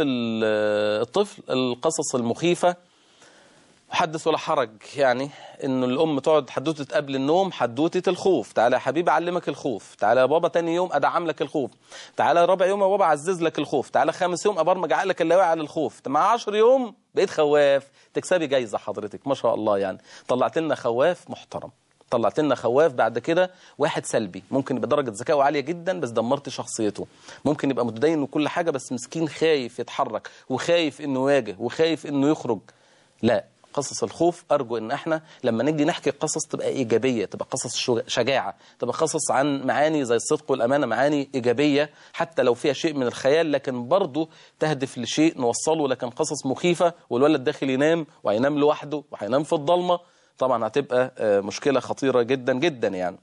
الطفل القصص المخيفة، حدث ولا حرج، يعني انه الام تقعد حدوته قبل النوم، حدوته الخوف، تعالى يا حبيبي اعلمك الخوف، تعالى يا بابا تاني يوم ادعم لك الخوف، تعالى رابع يوم يا بابا اعزز لك الخوف، تعالى 5 يوم ابرمج عقلك اللاواعي على الخوف، مع 10 يوم بقيت خواف، تكسبي جايزه حضرتك ما شاء الله. يعني طلعت لنا خواف محترم، طلعت لنا خواف بعد كده واحد سلبي، ممكن يبقى درجه ذكائه عاليه جدا بس دمرت شخصيته، ممكن يبقى متدين وكل حاجه بس مسكين خايف يتحرك وخايف انه يواجه وخايف انه يخرج. لا، قصص الخوف أرجو إن احنا لما نيجي نحكي قصص تبقى إيجابية، تبقى قصص شجاعة، تبقى قصص عن معاني زي الصدق والأمانة، معاني إيجابية حتى لو فيها شيء من الخيال لكن برضو تهدف لشيء نوصله. لكن قصص مخيفة والولد داخل ينام وهينام لوحده وهينام في الضلمة، طبعا هتبقى مشكلة خطيرة جدا جدا يعني.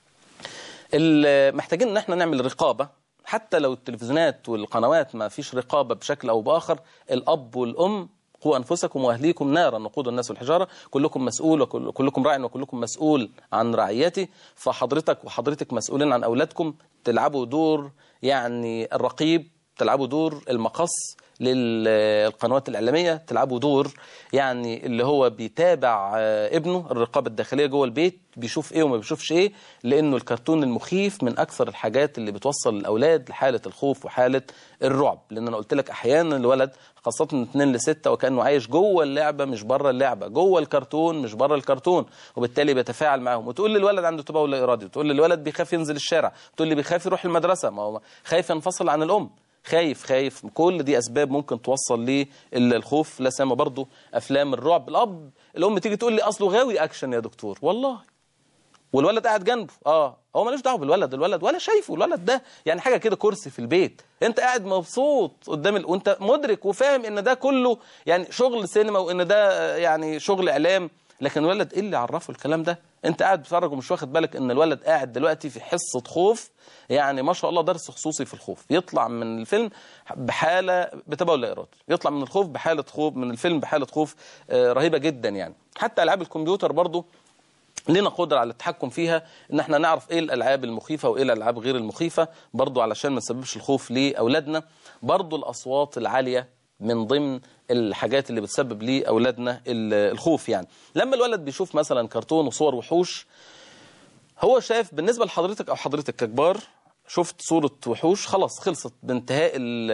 محتاجين ان احنا نعمل رقابة، حتى لو التلفزيونات والقنوات ما فيش رقابة بشكل او باخر. الاب والام قوا انفسكم واهليكم نارا وقودها الناس والحجارة، كلكم مسؤول وكلكم راع وكلكم مسؤول عن رعيته. فحضرتك وحضرتك مسؤولين عن اولادكم، تلعبوا دور يعني الرقيب، تلعبوا دور المقص للقنوات الإعلامية، تلعبوا دور يعني اللي هو بيتابع ابنه، الرقابة الداخلية جوه البيت، بيشوف ايه وما بيشوفش ايه. لأنه الكرتون المخيف من أكثر الحاجات اللي بتوصل الأولاد لحالة الخوف وحالة الرعب. لأن أنا قلت لك أحيانا الولد خاصة من 2 ل 6 وكأنه عايش جوه اللعبة مش بره اللعبة، جوه الكرتون مش بره الكرتون، وبالتالي بيتفاعل معاهم. وتقول لي الولد عنده تبول لا إرادي، وتقول لي الولد بيخاف ينزل الشارع، تقول لي بيخاف يروح المدرسة، ما هو خايف ينفصل عن الأم، خايف. كل دي أسباب ممكن توصل للخوف. لا سيما برضو أفلام الرعب، الأم تيجي تقول لي أصله غاوي أكشن يا دكتور، والله والولد قاعد جنبه، هو مالوش دعوه بالولد، الولد ولا شايفه، الولد ده يعني حاجة كده كرسي في البيت، انت قاعد مبسوط قدام وانت مدرك وفاهم ان ده كله يعني شغل سينما وان ده يعني شغل إعلام. لكن الولد ايه اللي عرفه الكلام ده؟ انت قاعد بتتفرج ومش واخد بالك ان الولد قاعد دلوقتي في حصة خوف، يعني ما شاء الله درس خصوصي في الخوف. يطلع من الفيلم بحالة بتبول لا إرادي، يطلع من الخوف بحالة خوف، من الفيلم بحالة خوف رهيبة جدا يعني. حتى ألعاب الكمبيوتر برضو لنا قدرة على التحكم فيها، ان احنا نعرف ايه الالعاب المخيفة وايه الالعاب غير المخيفة برضو علشان ما نسببش الخوف لاولادنا. برضو الاصوات العالية من ضمن الحاجات اللي بتسبب لأولادنا الخوف يعني. لما الولد بيشوف مثلا كرتون وصور وحوش، هو شايف بالنسبة لحضرتك أو حضرتك ككبار شفت صورة وحوش خلاص خلصت بانتهاء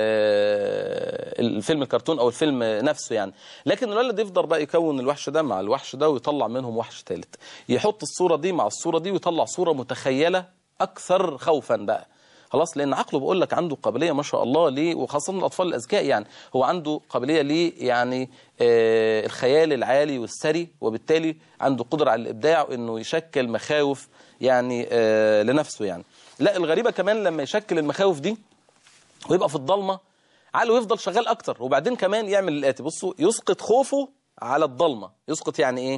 الفيلم الكرتون أو الفيلم نفسه يعني. لكن الولد يفضل بقى يكون الوحش ده مع الوحش ده ويطلع منهم وحش ثالث، يحط الصورة دي مع الصورة دي ويطلع صورة متخيلة أكثر خوفا بقى خلاص. لأن عقله بقول لك عنده قابلية ما شاء الله ليه، وخاصة الأطفال الأذكياء يعني، هو عنده قابلية ليه يعني الخيال العالي والسري، وبالتالي عنده قدرة على الإبداع وإنه يشكل مخاوف يعني لنفسه يعني. لا الغريبة كمان لما يشكل المخاوف دي ويبقى في الضلمة عقله يفضل شغال أكتر. وبعدين كمان يعمل الآتي، بصوا، يسقط خوفه على الضلمة. يسقط يعني إيه؟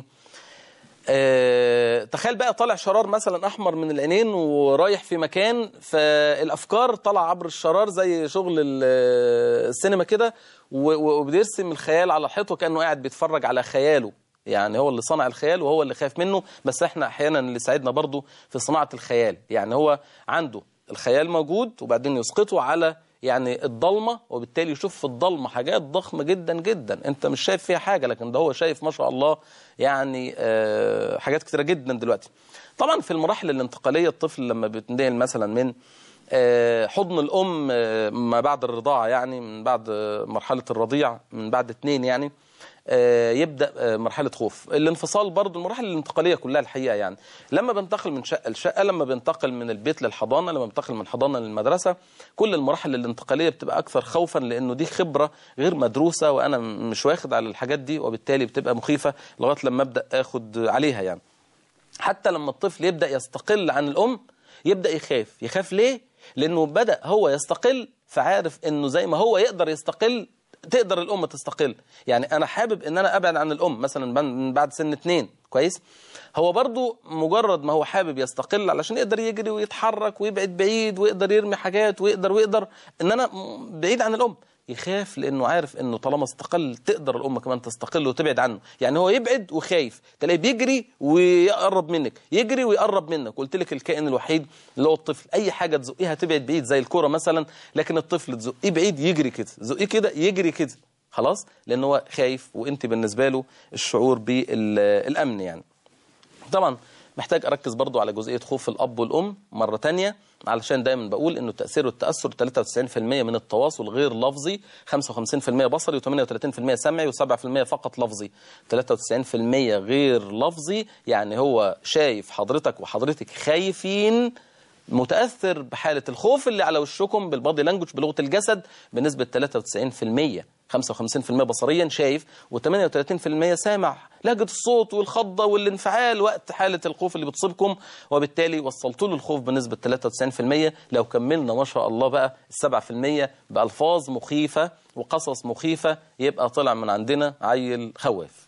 تخيل بقى طالع شرار مثلا أحمر من العينين ورايح في مكان، فالأفكار طلع عبر الشرار زي شغل السينما كده، وبيرسم الخيال على الحيط وكأنه قاعد بيتفرج على خياله، يعني هو اللي صنع الخيال وهو اللي خايف منه. بس احنا احيانا اللي ساعدنا برضو في صناعة الخيال، يعني هو عنده الخيال موجود وبعدين يسقطه على يعني الضلمة، وبالتالي يشوف في الضلمة حاجات ضخمة جدا جدا انت مش شايف فيها حاجة، لكن ده هو شايف ما شاء الله يعني حاجات كتيرة جدا دلوقتي. طبعا في المراحل الانتقالية الطفل لما بيتنقل مثلا من حضن الأم ما بعد الرضاعة، يعني من بعد مرحلة الرضيع من بعد 2 يعني يبدأ مرحلة خوف الانفصال. برضو المراحل الانتقالية كلها الحقيقة يعني، لما بنتقل من شقة لشقة، لما بنتقل من البيت للحضانة، لما بنتقل من حضانة للمدرسة، كل المراحل الانتقالية بتبقى أكثر خوفا، لأنه دي خبرة غير مدروسة وأنا مش واخد على الحاجات دي، وبالتالي بتبقى مخيفة لغاية لما أبدأ أخد عليها يعني. حتى لما الطفل يبدأ يستقل عن الأم يبدأ يخاف ليه؟ لأنه بدأ هو يستقل، فعارف أنه زي ما هو يقدر يستقل تقدر الأم تستقل. يعني أنا حابب أن أنا أبعد عن الأم مثلا من بعد سن 2 كويس، هو برضو مجرد ما هو حابب يستقل علشان يقدر يجري ويتحرك ويبعد بعيد ويقدر يرمي حاجات ويقدر أن أنا بعيد عن الأم، يخاف لأنه عارف أنه طالما استقل تقدر الأم كمان تستقل وتبعد عنه. يعني هو يبعد وخايف، تلاقيه بيجري ويقرب منك، يجري ويقرب منك. قلت لك الكائن الوحيد اللي هو الطفل، أي حاجة تزقيها تبعد بعيد زي الكرة مثلا، لكن الطفل تزقيه بعيد يجري كده، زقيه كده يجري كده خلاص، لأنه هو خايف وأنت بالنسبة له الشعور بالأمن يعني. طبعا محتاج أركز برضو على جزئية خوف الأب والأم مرة تانية، علشان دايما بقول إنه التأثير والتأثر 93% من التواصل غير لفظي، 55% بصري و38% سمعي و7% فقط لفظي. 93% غير لفظي يعني هو شايف حضرتك وحضرتك خايفين، متأثر بحالة الخوف اللي على وشكم بالبادي لانجوج بلغة الجسد بنسبة 93%. 55% بصريا شايف، و38% سامع لهجة الصوت والخضة والانفعال وقت حالة الخوف اللي بتصيبكم، وبالتالي وصلتوا له الخوف بنسبة 93%. لو كملنا ما شاء الله بقى 7% بألفاظ مخيفة وقصص مخيفة، يبقى طلع من عندنا عيل خواف.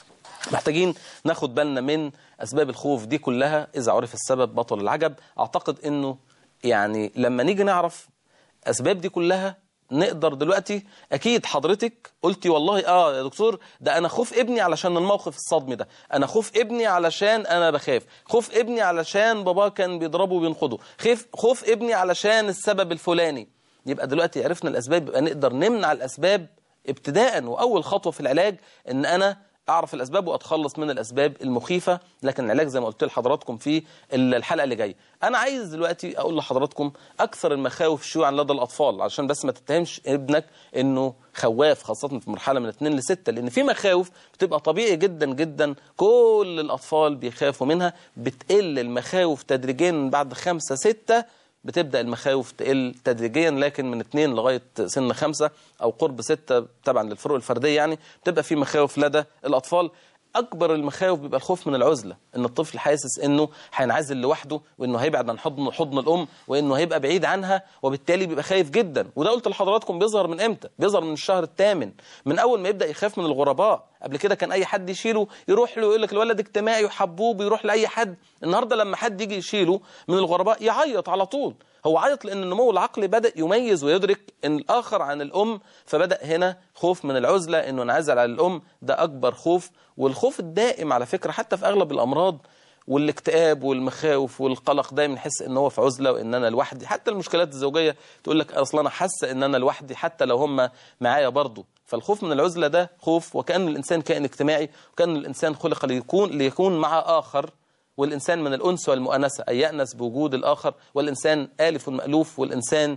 محتاجين ناخد بالنا من أسباب الخوف دي كلها. إذا عرف السبب بطل العجب. أعتقد أنه يعني لما نيجي نعرف أسباب دي كلها نقدر دلوقتي. أكيد حضرتك قلتي والله يا دكتور ده أنا خوف ابني علشان الموقف الصدمي ده، أنا خوف ابني علشان أنا بخاف، خوف ابني علشان بابا كان بيضربه وبينخده، خوف ابني علشان السبب الفلاني. يبقى دلوقتي عرفنا الأسباب، يبقى نقدر نمنع الأسباب ابتداء. وأول خطوة في العلاج إن أنا أعرف الأسباب وأتخلص من الأسباب المخيفة. لكن العلاج زي ما قلت لحضراتكم في الحلقة اللي جاية. أنا عايز دلوقتي أقول لحضراتكم أكثر المخاوف شيوعا لدى الأطفال، عشان بس ما تتهمش ابنك إنه خواف، خاصة في مرحلة من 2 ل6، لأن في مخاوف بتبقى طبيعي جدا جدا كل الأطفال بيخافوا منها. بتقل المخاوف تدريجيا من بعد 5 6 بتبدأ المخاوف تقل تدريجيا، لكن من 2 لغاية سن 5 أو قرب 6 طبعا للفروق الفردية يعني بتبقى في مخاوف لدى الأطفال. أكبر المخاوف بيبقى الخوف من العزلة، إن الطفل حاسس إنه هينعزل لوحده، وإنه هيبعد عن حضن الأم، وإنه هيبقى بعيد عنها، وبالتالي بيبقى خايف جدا. وده قلت لحضراتكم بيظهر من إمتى؟ بيظهر من الشهر الثامن، من أول ما يبدأ يخاف من الغرباء. قبل كده كان أي حد يشيله يروح له يقول لك الولد اجتماعي وحبوب يروح لأي حد. النهاردة لما حد يجي يشيله من الغرباء يعيط على طول. هو عيط لأن النمو العقلي بدأ يميز ويدرك إن الآخر عن الأم، فبدأ هنا خوف من العزلة، إنه انعزل على الأم. ده أكبر خوف. والخوف الدائم على فكرة حتى في أغلب الأمراض والاكتئاب والمخاوف والقلق دايما يحس إن هو في عزلة وإن أنا لوحدي. حتى المشكلات الزوجية تقول لك أصلا أنا حاسة إن أنا لوحدي حتى لو هم معايا برضو. فالخوف من العزلة ده خوف، وكأن الإنسان كائن اجتماعي، وكأن الإنسان خلق ليكون مع آخر. والإنسان من الأنس والمؤانسة، أي يأنس بوجود الآخر. والإنسان آلف مألوف، والإنسان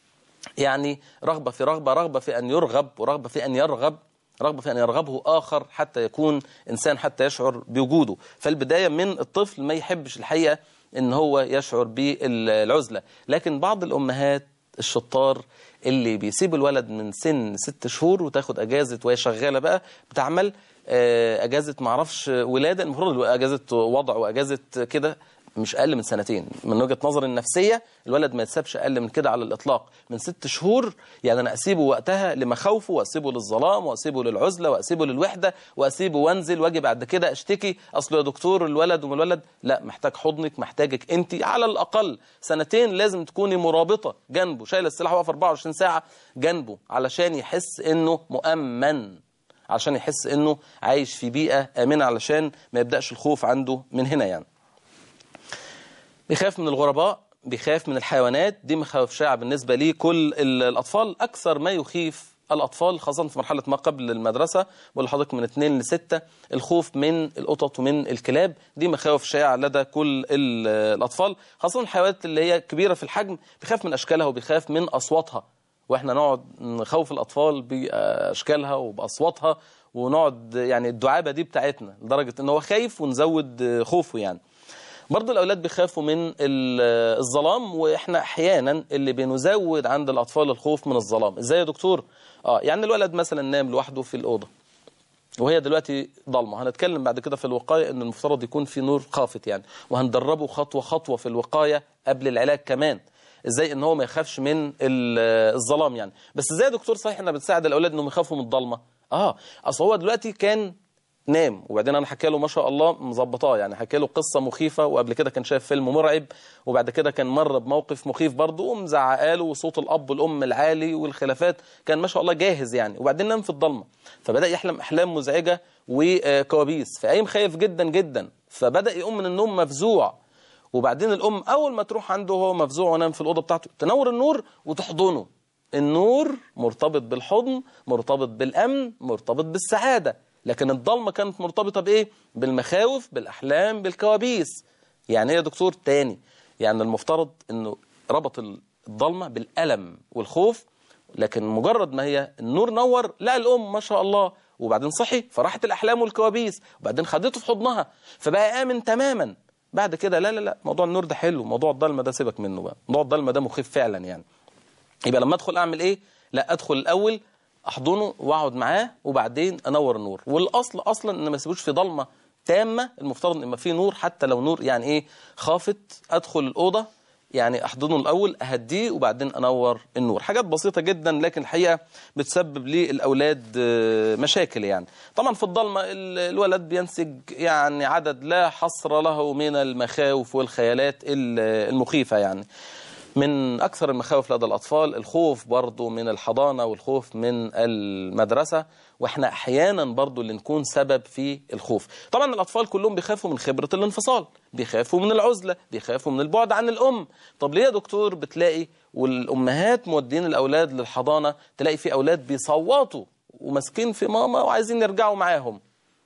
يعني رغبة في رغبة، رغبة في أن يرغب، ورغبة في أن يرغب، رغبة في أن يرغبه آخر حتى يكون إنسان، حتى يشعر بوجوده. فالبداية من الطفل ما يحبش الحقيقة إن هو يشعر بالعزلة. لكن بعض الأمهات الشطار اللي بيسيبوا الولد من سن 6 شهور وتاخد أجازة وهي شغالة بقى بتعمل أجازة معرفش ولادة، المفروض أجازة وضع وأجازة كده مش أقل من 2 من وجهة نظر النفسية. الولد ما يتسابش أقل من كده على الإطلاق. من 6 شهور يعني أنا أسيبه وقتها لمخاوفه، وأسيبه للظلام، وأسيبه للعزلة، وأسيبه للوحدة، وأسيبه وانزل واجي بعد كده أشتكي أصله يا دكتور الولد وما الولد. لا، محتاج حضنك، محتاجك أنت. على الأقل 2 لازم تكوني مرابطة جنبه، شايلة السلاح واقف 24 ساعة جنبه، علشان يحس إنه مؤمن، علشان يحس إنه عايش في بيئة آمنة، علشان ما يبدأش الخوف عنده من هنا. يعني بيخاف من الغرباء، بيخاف من الحيوانات. دي مخاوف شائعة بالنسبة لي كل الأطفال. أكثر ما يخيف الأطفال خاصة في مرحلة ما قبل المدرسة، بقول لحضرتك من 2 ل 6، الخوف من القطط ومن الكلاب. دي مخاوف شائعة لدى كل الأطفال، خاصة الحيوانات اللي هي كبيرة في الحجم. بيخاف من أشكالها وبيخاف من أصواتها، وإحنا نقعد نخوف الأطفال بأشكالها وبأصواتها، ونقعد يعني الدعابة دي بتاعتنا لدرجة إن هو خايف ونزود خوفه. يعني برضو الأولاد بيخافوا من الظلام، وإحنا أحيانا اللي بنزود عند الأطفال الخوف من الظلام. إزاي يا دكتور؟ يعني الولد مثلا نام لوحده في الأوضة وهي دلوقتي ضلمة. هنتكلم بعد كده في الوقاية إن المفترض يكون في نور خافت يعني، وهندربه خطوة خطوة في الوقاية قبل العلاج كمان، إزاي إن هو ما يخافش من الظلام يعني. بس إزاي يا دكتور صحيح إحنا بنساعد الأولاد إنهم يخافوا من الضلمة؟ أصل هو دلوقتي كان نام، وبعدين انا حكى له ما شاء الله مظبطاه، يعني حكى له قصه مخيفه، وقبل كده كان شايف فيلم مرعب، وبعد كده كان مر بموقف مخيف برضه ومزعقاله، وصوت الاب والام العالي والخلافات، كان ما شاء الله جاهز يعني. وبعدين نام في الضلمه، فبدا يحلم احلام مزعجه وكوابيس، فقايم خايف جدا جدا، فبدا يقوم من النوم مفزوع. وبعدين الام اول ما تروح عنده وهو مفزوع ونام في الاوضه بتاعته تنور النور وتحضنه. النور مرتبط بالحضن، مرتبط بالامن، مرتبط بالسعاده. لكن الضلمة كانت مرتبطة بإيه؟ بالمخاوف، بالأحلام، بالكوابيس. يعني إيه يا دكتور؟ تاني، يعني المفترض إنه ربط الضلمة بالألم والخوف، لكن مجرد ما هي النور نور لا الأم ما شاء الله، وبعدين صحي فراحت الأحلام والكوابيس، وبعدين خدته في حضنها فبقى آمن تماما. بعد كده لا موضوع النور ده حلو، موضوع الضلمة ده سيبك منه بقى، موضوع الضلمة ده مخيف فعلا يعني. يبقى لما أدخل أعمل إيه؟ لا، أدخل الأول احضنه واقعد معاه وبعدين انور النور. والاصل اصلا ان ما اسيبوش في ضلمه تامه، المفترض ان في نور، حتى لو نور يعني ايه خافت، ادخل الاوضه يعني احضنه الاول اهديه وبعدين انور النور. حاجات بسيطه جدا لكن الحقيقه بتسبب للاولاد مشاكل. يعني طبعا في الضلمه الولد بينسج يعني عدد لا حصر له من المخاوف والخيالات المخيفه. يعني من أكثر المخاوف لدى الأطفال الخوف برضو من الحضانة والخوف من المدرسة، وإحنا أحيانا برضو اللي نكون سبب في الخوف. طبعا الأطفال كلهم بيخافوا من خبرة الانفصال، بيخافوا من العزلة، بيخافوا من البعد عن الأم. طب ليه يا دكتور بتلاقي والأمهات مودين الأولاد للحضانة تلاقي في أولاد بيصوتوا وماسكين في ماما وعايزين يرجعوا معاهم؟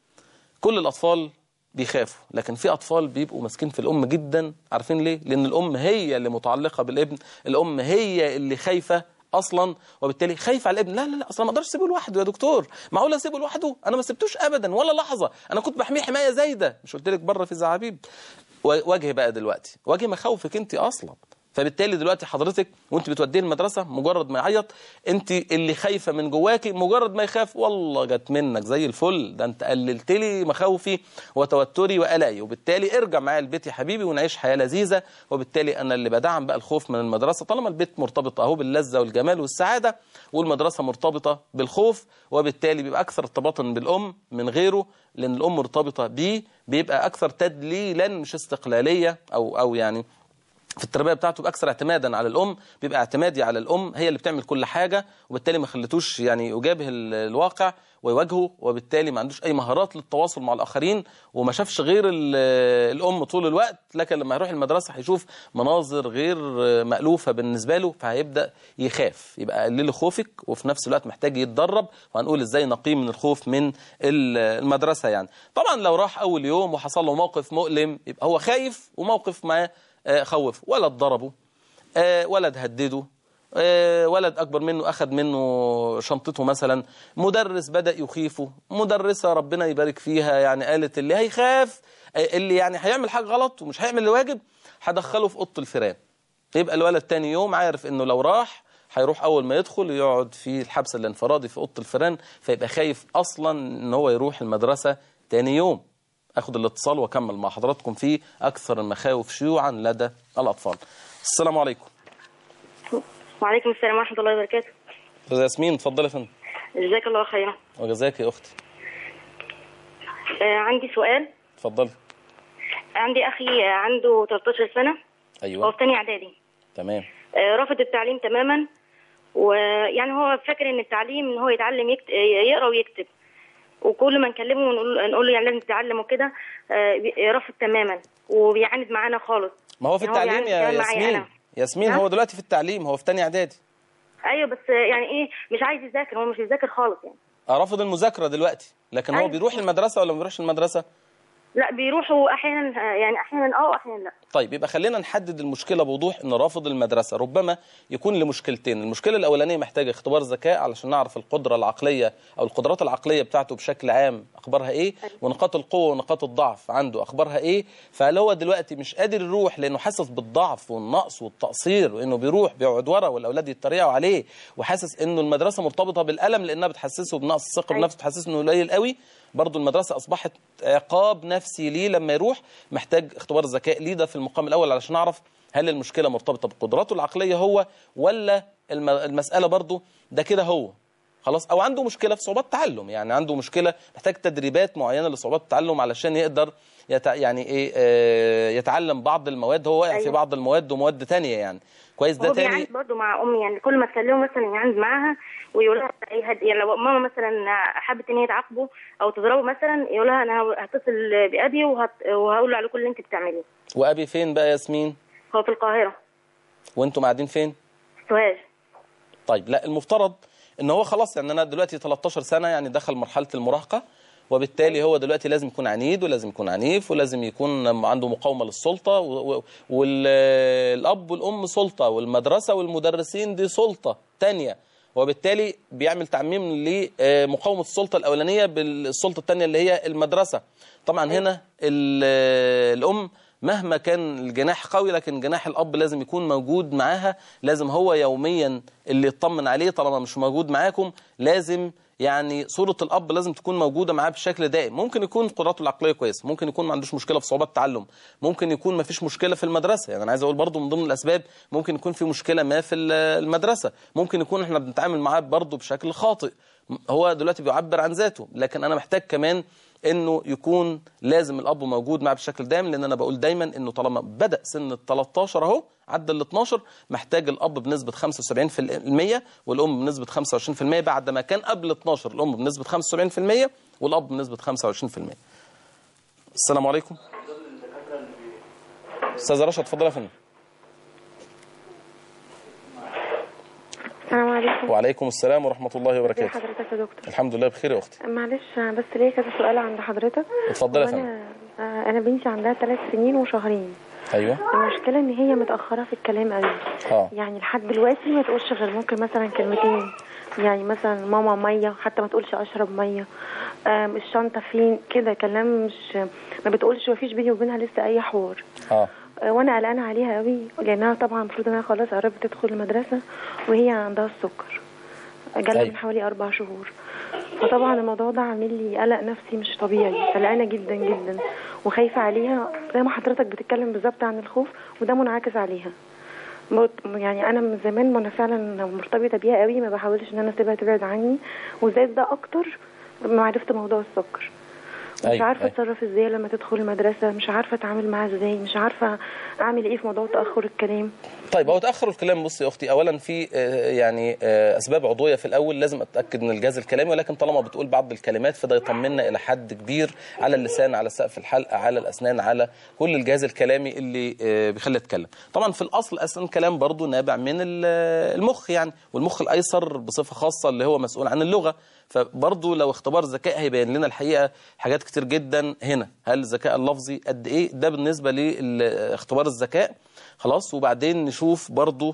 كل الأطفال بيخافوا، لكن في أطفال بيبقوا ماسكين في الأم جدا. عارفين ليه؟ لأن الأم هي اللي متعلقة بالابن، الأم هي اللي خايفة أصلا، وبالتالي خايفة على الابن. لا لا لا، أصلا ما أقدرش أسيبه لوحده يا دكتور، معقول أسيبه لوحده؟ أنا ما سبتوش أبدا ولا لحظة، أنا كنت بحميه حماية زايدة. مش قلت لك بره في زعابيب؟ واجه بقى دلوقتي، واجه مخاوفك أنت أصلا. فبالتالي دلوقتي حضرتك وانت بتوديه المدرسه مجرد ما يعيط انت اللي خايفه من جواكي، مجرد ما يخاف والله جت منك زي الفل، ده انت قللت لي مخاوفي وتوتري وقلقي، وبالتالي ارجع معايا البيت يا حبيبي ونعيش حياه لذيذه. وبالتالي انا اللي بدعم بقى الخوف من المدرسه، طالما البيت مرتبط اهو باللذه والجمال والسعاده، والمدرسه مرتبطه بالخوف، وبالتالي بيبقى اكثر ارتباطا بالام من غيره، لان الام مرتبطه بيه بيبقى اكثر تدليلا مش استقلاليه او يعني في التربيه بتاعته باكثر اعتمادا على الام، بيبقى اعتمادي على الام، هي اللي بتعمل كل حاجه، وبالتالي ما خلتوش يعني يجابه الواقع ويواجهه، وبالتالي ما عندوش اي مهارات للتواصل مع الاخرين، وما شافش غير الام طول الوقت. لكن لما يروح المدرسه هيشوف مناظر غير مألوفه بالنسبه له، فهيبدا يخاف. يبقى قللي خوفك، وفي نفس الوقت محتاج يتدرب، وهنقول ازاي نقي من الخوف من المدرسه. يعني طبعا لو راح اول يوم وحصل له موقف مؤلم يبقى هو خايف، وموقف معاه خوفه، ولد ضربه، ولد هدده، ولد أكبر منه أخذ منه شنطته مثلا، مدرس بدأ يخيفه، مدرسة ربنا يبارك فيها يعني قالت اللي هيخاف اللي يعني هيعمل حاجة غلط ومش هيعمل الواجب هدخله في أوضة الفيران. يبقى الولد تاني يوم عارف إنه لو راح هيروح أول ما يدخل يقعد في الحبس الانفرادي في أوضة الفيران، فيبقى خايف أصلا إن هو يروح المدرسة تاني يوم. أخذ الاتصال وأكمل مع حضراتكم في أكثر المخاوف شيوعا لدى الأطفال. السلام عليكم. وعليكم السلام ورحمة الله وبركاته. أستاذة ياسمين اتفضلي يا فندم. جزاك الله خيرا. وجزاك يا أختي. عندي سؤال. اتفضلي. عندي أخي عنده 13 سنة. أيوة. هو في ثانية إعدادي. تمام. رافض التعليم تماما، ويعني هو فاكر إن التعليم إن هو يتعلم يقرأ ويكتب، وكل ما نكلمه ونقول له يعني لازم تتعلم وكده رافض تماما وبيعاند معانا خالص. ما هو في يعني التعليم يا ياسمين. ياسمين هو دلوقتي في التعليم، هو في ثانيه اعدادي. ايوه بس يعني ايه مش عايز يذاكر، هو مش بيذاكر خالص يعني. رافض المذاكره دلوقتي، لكن أيوة. هو بيروح المدرسه ولا ما بيروحش المدرسه؟ لا بيروحوا احيانا، يعني احيانا واحيانا لا. طيب يبقى خلينا نحدد المشكله بوضوح. ان رافض المدرسه ربما يكون لمشكلتين. المشكله الاولانيه محتاجه اختبار ذكاء علشان نعرف القدره العقليه او القدرات العقليه بتاعته بشكل عام اخبارها ايه، ونقاط القوه ونقاط الضعف عنده اخبارها ايه. فهل هو دلوقتي مش قادر يروح لانه حاسس بالضعف والنقص والتقصير، وانه بيروح بيقعد ورا والاولاد يتريقوا عليه، وحاسس انه المدرسه مرتبطه بالالم لانها بتحسسه بنقص الثقه بنفسه، بتحسسه انه قليل قوي. برضو المدرسة أصبحت عقاب نفسي ليه لما يروح. محتاج اختبار ذكاء ليه ده في المقام الأول علشان نعرف هل المشكلة مرتبطة بقدراته العقلية هو، ولا المسألة برضو ده كده هو خلاص، أو عنده مشكلة في صعوبات التعلم. يعني عنده مشكلة محتاج تدريبات معينة لصعوبات التعلم علشان يقدر يعني إيه يتعلم بعض المواد. هو واقع في بعض المواد ومواد تانية يعني كويس. ده تاني. هو بيعاند برضه مع أمي، يعني كل ما تكلمه مثلا يعاند معاها ويقول لها يعني لو ماما مثلا حبت ان هي تعاقبه او تضربه مثلا يقول لها انا هتصل بابي وهقول له على كل اللي انت بتعمليه. وابي فين بقى ياسمين؟ هو في القاهره. وانتم قاعدين فين؟ سوهاج. طيب لا المفترض ان هو خلاص، يعني انا دلوقتي 13 سنه يعني دخل مرحله المراهقه، وبالتالي هو دلوقتي لازم يكون عنيد ولازم يكون عنيف ولازم يكون عنده مقاومه للسلطه، والاب والام سلطه، والمدرسه والمدرسين دي سلطه تانية، وبالتالي بيعمل تعميم لمقاومه السلطه الاولانيه بالسلطه الثانيه اللي هي المدرسه. طبعا هنا الام مهما كان الجناح قوي، لكن جناح الأب لازم يكون موجود معاها، لازم هو يوميا اللي يطمن عليه. طالما مش موجود معاكم لازم يعني صورة الأب لازم تكون موجودة معاه بشكل دائم. ممكن يكون قدراته العقلية كويسة، ممكن يكون ما عندوش مشكلة في صعوبات التعلم، ممكن يكون ما فيش مشكلة في المدرسة. يعني أنا عايز أقول برضو من ضمن الأسباب ممكن يكون في مشكلة ما في المدرسة، ممكن يكون احنا بنتعامل معاه برضو بشكل خاطئ. هو دلوقتي بيعبر عن ذاته، لكن أنا محتاج كمان انه يكون لازم الاب موجود معاه بشكل دائم، لان انا بقول دايما انه طالما بدا سن ال 13 اهو عدى ال 12 محتاج الاب بنسبه 75% والام بنسبه 25%، بعد ما كان قبل 12 الام بنسبه 75% والاب بنسبه 25%. السلام عليكم. استاذ رشا اتفضل يا فندم. السلام عليكم. وعليكم السلام ورحمة الله وبركاته. ازي حضرتك يا دكتور؟ الحمد لله بخير يا أختي. معلش بس ليا كذا سؤال عند حضرتك. اتفضلي يا فندم. أنا بنتي عندها 3 سنين وشهرين. أيوه. المشكلة إن هي متأخرة في الكلام قوي. يعني لحد دلوقتي ما تقولش غير ممكن مثلا كلمتين، يعني مثلا ماما مية، حتى ما تقولش أشرب مية، الشنطة فين، كده كلام مش ما بتقولش. مفيش بيني وبينها لسه أي حوار. وانا قلقانه عليها قوي، لانها طبعا المفروض انها خلاص قربت تدخل المدرسه وهي عندها السكر جالها من حوالي 4 شهور. فطبعا الموضوع ده عامل لي قلق نفسي مش طبيعي، قلقانه جدا جدا وخايفه عليها زي ما حضرتك بتتكلم بالظبط عن الخوف، وده منعكس عليها. يعني انا من زمان وانا فعلا مرتبطه بيها قوي، ما بحاولش ان انا اسيبها تبعد عني، وزاد ده اكتر ما عرفت موضوع السكر. مش عارفه اتصرف ازاي لما تدخل المدرسه، مش عارفه اتعامل معاها ازاي، مش عارفه اعمل ايه في موضوع تاخر الكلام. طيب هو تاخر الكلام، بصي يا اختي، اولا في يعني اسباب عضويه في الاول لازم اتاكد من الجهاز الكلامي، ولكن طالما بتقول بعض الكلمات فده يطمنا الى حد كبير على اللسان، على سقف الحلقه، على الاسنان، على كل الجهاز الكلامي اللي بيخليها تتكلم. طبعا في الاصل اصلا الكلام برضو نابع من المخ يعني، والمخ الايسر بصفه خاصه اللي هو مسؤول عن اللغه. فبرضه لو اختبار ذكاء هيبين لنا الحقيقه حاجات كتير جدا هنا. هل الذكاء اللفظي قد ايه؟ ده بالنسبه لاختبار الذكاء خلاص. وبعدين نشوف برضه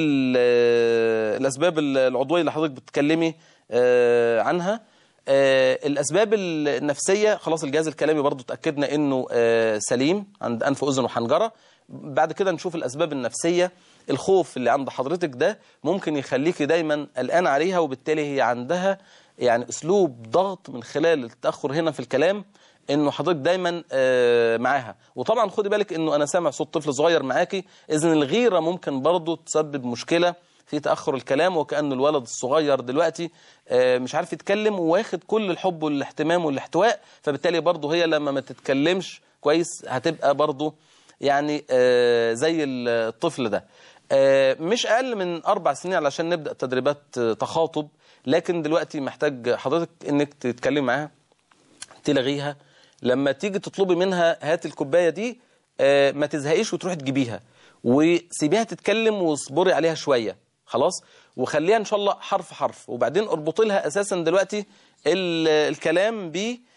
الاسباب العضويه اللي حضرتك بتتكلمي عنها. الاسباب النفسيه خلاص الجهاز الكلامي برضه اتاكدنا انه سليم عند انف واذن وحنجره. بعد كده نشوف الاسباب النفسيه. الخوف اللي عند حضرتك ده ممكن يخليكي دايما قلقان عليها، وبالتالي هي عندها يعني اسلوب ضغط من خلال التاخر هنا في الكلام، انه حضرتك دايما معاها. وطبعا خدي بالك انه انا سامع صوت طفل صغير معاكي، اذن الغيره ممكن برضو تسبب مشكله في تاخر الكلام، وكأن الولد الصغير دلوقتي مش عارف يتكلم وواخد كل الحب والاهتمام والاحتواء، فبالتالي برضو هي لما ما تتكلمش كويس هتبقى برضو يعني زي الطفل ده. مش أقل من 4 سنين علشان نبدأ تدريبات تخاطب، لكن دلوقتي محتاج حضرتك إنك تتكلم معاها، تلغيها. لما تيجي تطلبي منها هات الكوباية دي ما تزهقيش وتروحي تجيبيها، وسيبيها تتكلم واصبري عليها شوية خلاص، وخليها إن شاء الله حرف حرف، وبعدين اربطي لها أساسا دلوقتي الكلام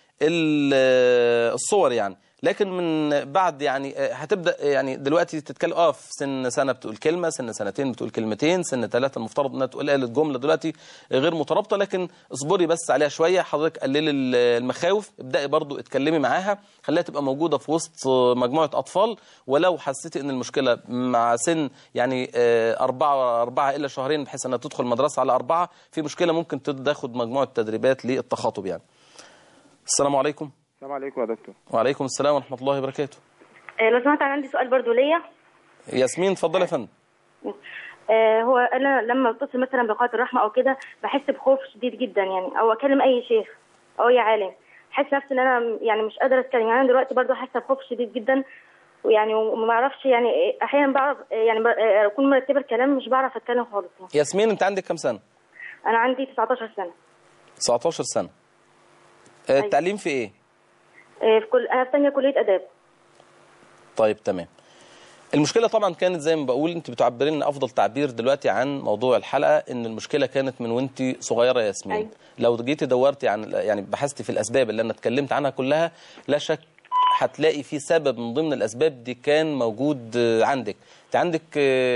بالصور يعني. لكن من بعد يعني هتبدأ يعني دلوقتي تتكلم في سن سنة بتقول كلمة، سن سنتين بتقول كلمتين، سن 3 المفترض انها تقول قالت جملة دلوقتي غير مترابطة، لكن اصبري بس عليها شوية. حضرتك قللي المخاوف، ابدأي برضو اتكلمي معاها، خليها تبقى موجودة في وسط مجموعة أطفال. ولو حسيتي ان المشكلة مع سن يعني 4 إلى شهرين بحيث انها تدخل مدرسة على 4 في مشكلة، ممكن تاخد مجموعة تدريبات للتخاطب يعني. السلام عليكم. السلام عليكم يا دكتور. وعليكم السلام ورحمة الله وبركاته. لو سمحت انا عندي سؤال برضو ليا. ياسمين اتفضلي يا فندم. هو انا لما اتصل مثلا بقناه الرحمه او كده بحس بخوف شديد جدا يعني، او اكلم اي شيخ او اي عالم احس نفسي ان انا يعني مش قادره اتكلم. يعني انا دلوقتي برضو حاسه بخوف شديد جدا، ويعني وما اعرفش يعني احيانا بعرف يعني اكون مرتبه الكلام مش بعرف اتكلم خالص يعني. ياسمين انت عندك كام سنه؟ انا عندي 19 سنه. 19 سنه. التعليم في ايه؟ انا في ثانيه كليه اداب. طيب تمام. المشكله طبعا كانت زي ما بقول، انت بتعبري لنا افضل تعبير دلوقتي عن موضوع الحلقه، ان المشكله كانت من وانت صغيره يا ياسمين. أيوة. لو جيتي دورتي عن يعني بحثتي في الاسباب اللي انا اتكلمت عنها كلها، لا شك هتلاقي في سبب من ضمن الاسباب دي كان موجود عندك. انت عندك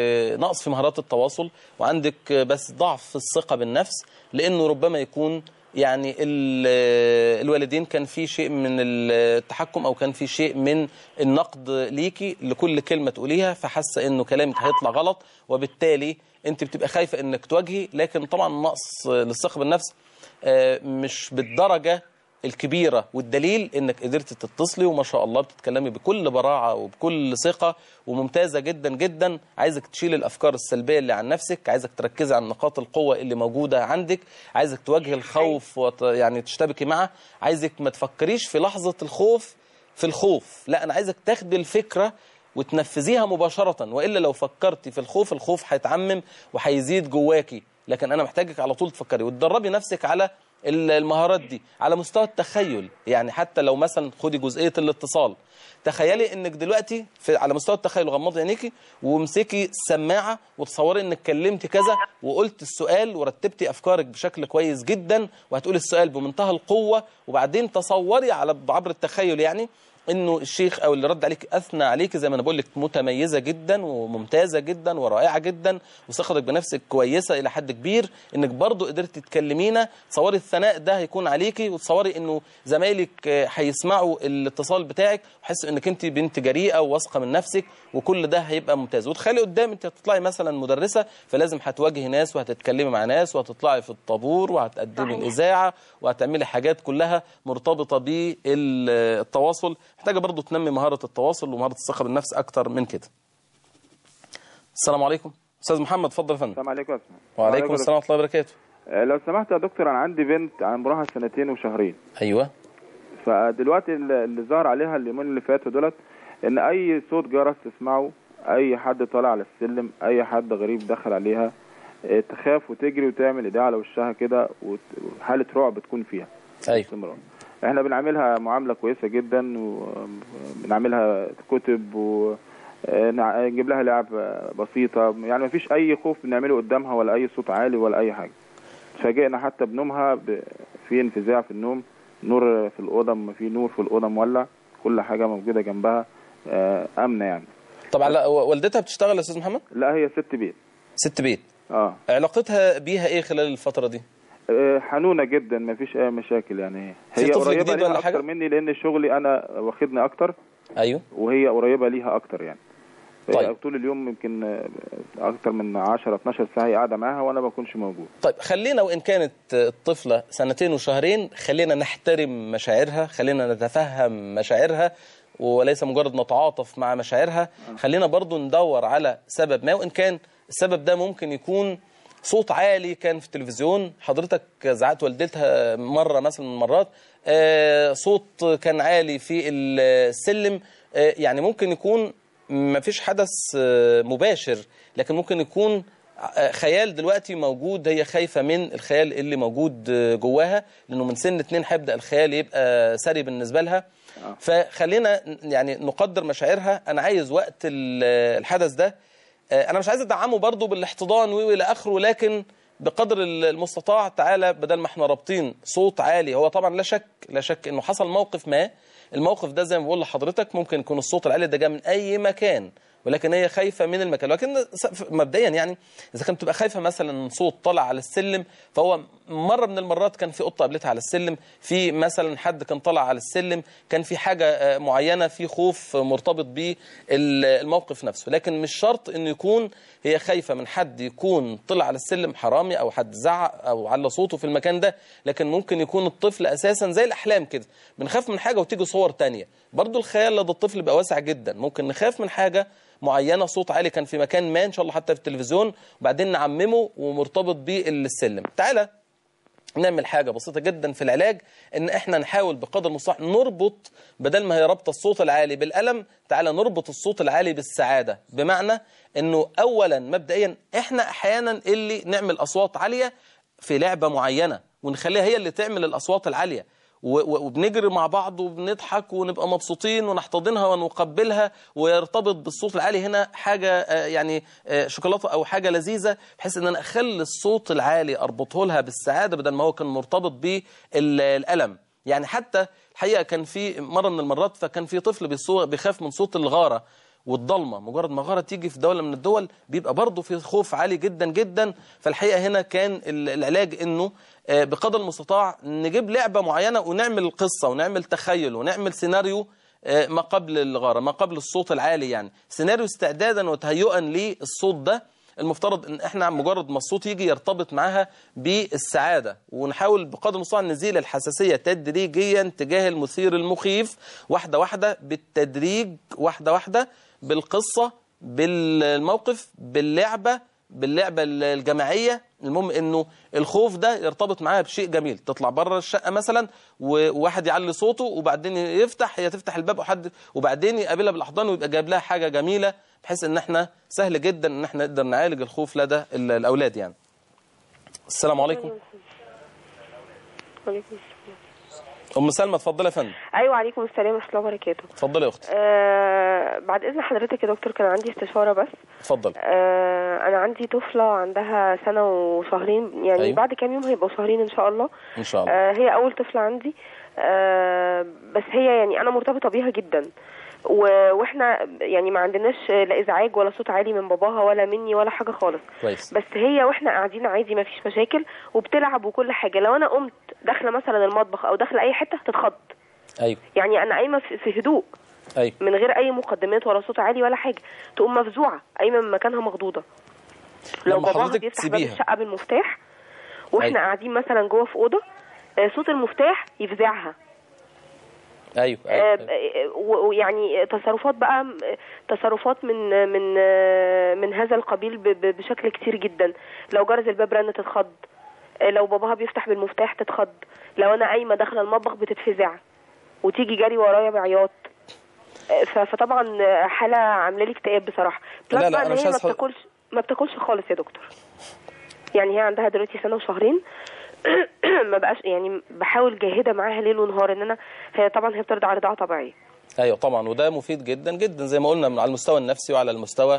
نقص في مهارات التواصل، وعندك بس ضعف في الثقه بالنفس، لانه ربما يكون يعني الوالدين كان في شيء من التحكم أو كان في شيء من النقد ليكي لكل كلمة تقوليها، فحاسة إنه كلامك هيطلع غلط، وبالتالي أنت بتبقى خايفة إنك تواجهي. لكن طبعا نقص للثقة بالنفس مش بالدرجة الكبيرة، والدليل انك قدرت تتصلي وما شاء الله بتتكلمي بكل براعة وبكل ثقة وممتازة جدا جدا. عايزك تشيل الافكار السلبية اللي عن نفسك، عايزك تركزي على نقاط القوة اللي موجودة عندك، عايزك تواجهي الخوف يعني تشتبكي معه، عايزك ما تفكريش في لحظة الخوف في الخوف، لا انا عايزك تاخدي الفكرة وتنفذيها مباشرة، وإلا لو فكرتي في الخوف هيتعمم وهيزيد جواكي. لكن أنا محتاجك على طول تفكري وتدربي نفسك على المهارات دي على مستوى التخيل. يعني حتى لو مثلا خدي جزئية الاتصال، تخيلي انك دلوقتي على مستوى التخيل غمضي عينيكي وامسكي السماعة وتصوري انك كلمتي كذا وقلت السؤال ورتبتي افكارك بشكل كويس جدا وهتقولي السؤال بمنتهى القوة، وبعدين تصوري عبر التخيل يعني انه الشيخ او اللي رد عليك اثنى عليك زي ما انا بقول لك متميزه جدا وممتازه جدا ورائعه جدا وثقتك بنفسك كويسه الى حد كبير، انك برضو قدرتي تكلمينا. تصوري الثناء ده هيكون عليكي، وتصوري انه زمايلك هيسمعوا الاتصال بتاعك ويحسوا انك انت بنت جريئه وواثقه من نفسك، وكل ده هيبقى ممتاز. وتخيلي قدام انت هتطلعي مثلا مدرسه، فلازم هتواجهي ناس وهتتكلمي مع ناس وهتطلعي في الطابور وهتقدمي الاذاعه وهتعملي حاجات كلها مرتبطه بالتواصل. محتاجه برضو تنمي مهاره التواصل ومهاره الثقه بالنفس اكتر من كده. السلام عليكم استاذ محمد، اتفضل يا فندم. السلام عليكم. وعليكم السلام ورحمه الله وبركاته. لو سمحت يا دكتور، انا عندي بنت عمرها 2 وشهرين. ايوه. فدلوقتي اللي ظهر عليها اليومين اللي فاتوا دولت ان اي صوت جرس تسمعه، اي حد طالع على السلم، اي حد غريب دخل عليها، تخاف وتجري وتعمل ايديها على وشها كده، وحاله رعب بتكون فيها. ايوه. احنا بنعملها معامله كويسه جدا، وبنعملها كتب ونجيب لها لعب بسيطه، يعني ما فيش اي خوف بنعمله قدامها ولا اي صوت عالي ولا اي حاجه. اتفاجئنا حتى بنومها في انفزاع في النوم، نور في الاوضه، ما في نور في الاوضه مولع، كل حاجه موجوده جنبها امنه يعني. طبعا والدتها بتشتغل يا استاذ محمد؟ لا، هي ست بيت. ست بيت. علاقتها بيها ايه خلال الفتره دي؟ حنونه جدا، ما فيش اي مشاكل يعني. هي قريبه ليها اكتر مني لان شغلي انا واخدني اكتر. ايوه. وهي قريبه ليها اكتر يعني. طيب. طول اليوم يمكن اكتر من 10 12 ساعه قاعده معاها وانا ما بكونش موجود. طيب خلينا، وان كانت الطفله 2 وشهرين، خلينا نحترم مشاعرها، خلينا نتفهم مشاعرها وليس مجرد نتعاطف مع مشاعرها. خلينا برضو ندور على سبب ما، وان كان السبب ده ممكن يكون صوت عالي كان في التلفزيون، حضرتك زعقت والدتها مرة مثلا من المرات، صوت كان عالي في السلم، يعني ممكن يكون ما فيش حدث مباشر، لكن ممكن يكون خيال دلوقتي موجود، هي خايفة من الخيال اللي موجود جواها، لأنه من سن 2 هيبدأ الخيال يبقى سري بالنسبة لها. فخلينا يعني نقدر مشاعرها. أنا عايز وقت الحدث ده، أنا مش عايز أدعمه برضو بالاحتضان وإلى آخره، لكن بقدر المستطاع تعالى بدل ما احنا رابطين صوت عالي. هو طبعا لا شك إنه حصل موقف ما، الموقف ده زي ما بقول لحضرتك ممكن يكون الصوت العالي ده جاء من أي مكان، ولكن هي خايفة من المكان. لكن مبدئيا يعني إذا كانت تبقى خايفة مثلا من صوت طلع على السلم، فهو مرة من المرات كان في قطة قابلتها على السلم، في مثلا حد كان طلع على السلم، كان في حاجة معينة، في خوف مرتبط بالموقف نفسه. لكن مش شرط إنه يكون هي خايفة من حد يكون طلع على السلم حرامي أو حد زعق أو على صوته في المكان ده، لكن ممكن يكون الطفل أساسا زي الأحلام كده، بنخاف من حاجة وتيجي صور تانية. برضو الخيال لدى الطفل بيبقى واسع جدا، ممكن نخاف من حاجة معينة، صوت عالي كان في مكان ما إن شاء الله حتى في التلفزيون، وبعدين نعممه ومرتبط بالسلم. تعالى نعمل حاجة بسيطة جدا في العلاج، إن إحنا نحاول بقدر المستطاع نربط، بدل ما هي ربط الصوت العالي بالألم، تعالى نربط الصوت العالي بالسعادة. بمعنى إنه أولا مبدئيا إحنا أحيانا اللي نعمل أصوات عالية في لعبة معينة ونخليها هي اللي تعمل الأصوات العالية، وبنجري مع بعض وبنضحك ونبقى مبسوطين ونحتضنها ونقبلها، ويرتبط بالصوت العالي هنا حاجة يعني شوكولاتة أو حاجة لذيذة، بحيث أن أنا أخلي الصوت العالي أربطه لها بالسعادة بدل ما هو كان مرتبط بالألم. يعني حتى الحقيقة كان في مرة من المرات فكان في طفل بيخاف من صوت الغارة، والضلمه، مجرد ما غاره تيجي في دوله من الدول بيبقى برضه في خوف عالي جدا جدا. فالحقيقه هنا كان العلاج انه بقدر المستطاع نجيب لعبه معينه ونعمل قصه ونعمل تخيل ونعمل سيناريو ما قبل الغاره، ما قبل الصوت العالي، يعني سيناريو استعدادا وتهيئا للصوت ده. المفترض ان احنا مجرد ما الصوت يجي يرتبط معاها بالسعاده، ونحاول بقدر المستطاع نزيل الحساسيه تدريجيا تجاه المثير المخيف، واحده واحده بالتدريج، واحده واحده بالقصه، بالموقف، باللعبه الجماعيه. المهم انه الخوف ده يرتبط معاها بشيء جميل، تطلع بره الشقه مثلا وواحد يعلي صوته وبعدين هي تفتح الباب وبعدين يقابلها بالاحضان ويبقى جايب لها حاجه جميله، بحيث ان احنا سهل جدا ان احنا نقدر نعالج الخوف لدى الاولاد يعني. السلام عليكم. وعليكم السلام. ام سلمى اتفضلي يا فندم. ايوه عليكم السلام ورحمه الله وبركاته. اتفضلي يا اختي. بعد اذن حضرتك يا دكتور كان عندي استشاره بس. اتفضل. انا عندي طفله عندها سنه وشهرين، يعني أيوه؟ بعد كام يوم هيبقوا شهرين ان شاء الله. ان شاء الله. هي اول طفله عندي. بس هي يعني انا مرتبطه بيها جدا، واحنا يعني ما عندناش لا ازعاج ولا صوت عالي من باباها ولا مني ولا حاجه خالص. كويس. بس هي واحنا قاعدين عادي ما فيش مشاكل وبتلعب وكل حاجه. لو انا قمت داخله مثلا المطبخ او داخله اي حته هتتخض. ايوه. يعني انا قايمه في هدوء. أيوة. من غير اي مقدمات ولا صوت عالي ولا حاجه، تقوم مفزوعه قايمه من مكانها مخضوضه. لو باباها بيفتح باب الشقه بالمفتاح واحنا أيوة. قاعدين مثلا جوه في اوضه، صوت المفتاح يفزعها. ايوه. ويعني تصرفات من هذا القبيل بشكل كتير جدا. لو جرس الباب رن تتخض، لو باباها بيفتح بالمفتاح تتخض، لو انا قايمه داخله المطبخ بتتفزع وتيجي جري ورايا بعياط. فطبعا حاله عامله لي اكتئاب بصراحه. لا انا مش هي ما بتاكلش خالص يا دكتور. يعني هي عندها دلوقتي سنه وشهرين ما بقاش يعني بحاول جاهده معاها ليل ونهار ان هي طبعا بترضع رضاعه طبيعيه. ايوه طبعا، وده مفيد جدا جدا زي ما قلنا على المستوى النفسي وعلى المستوى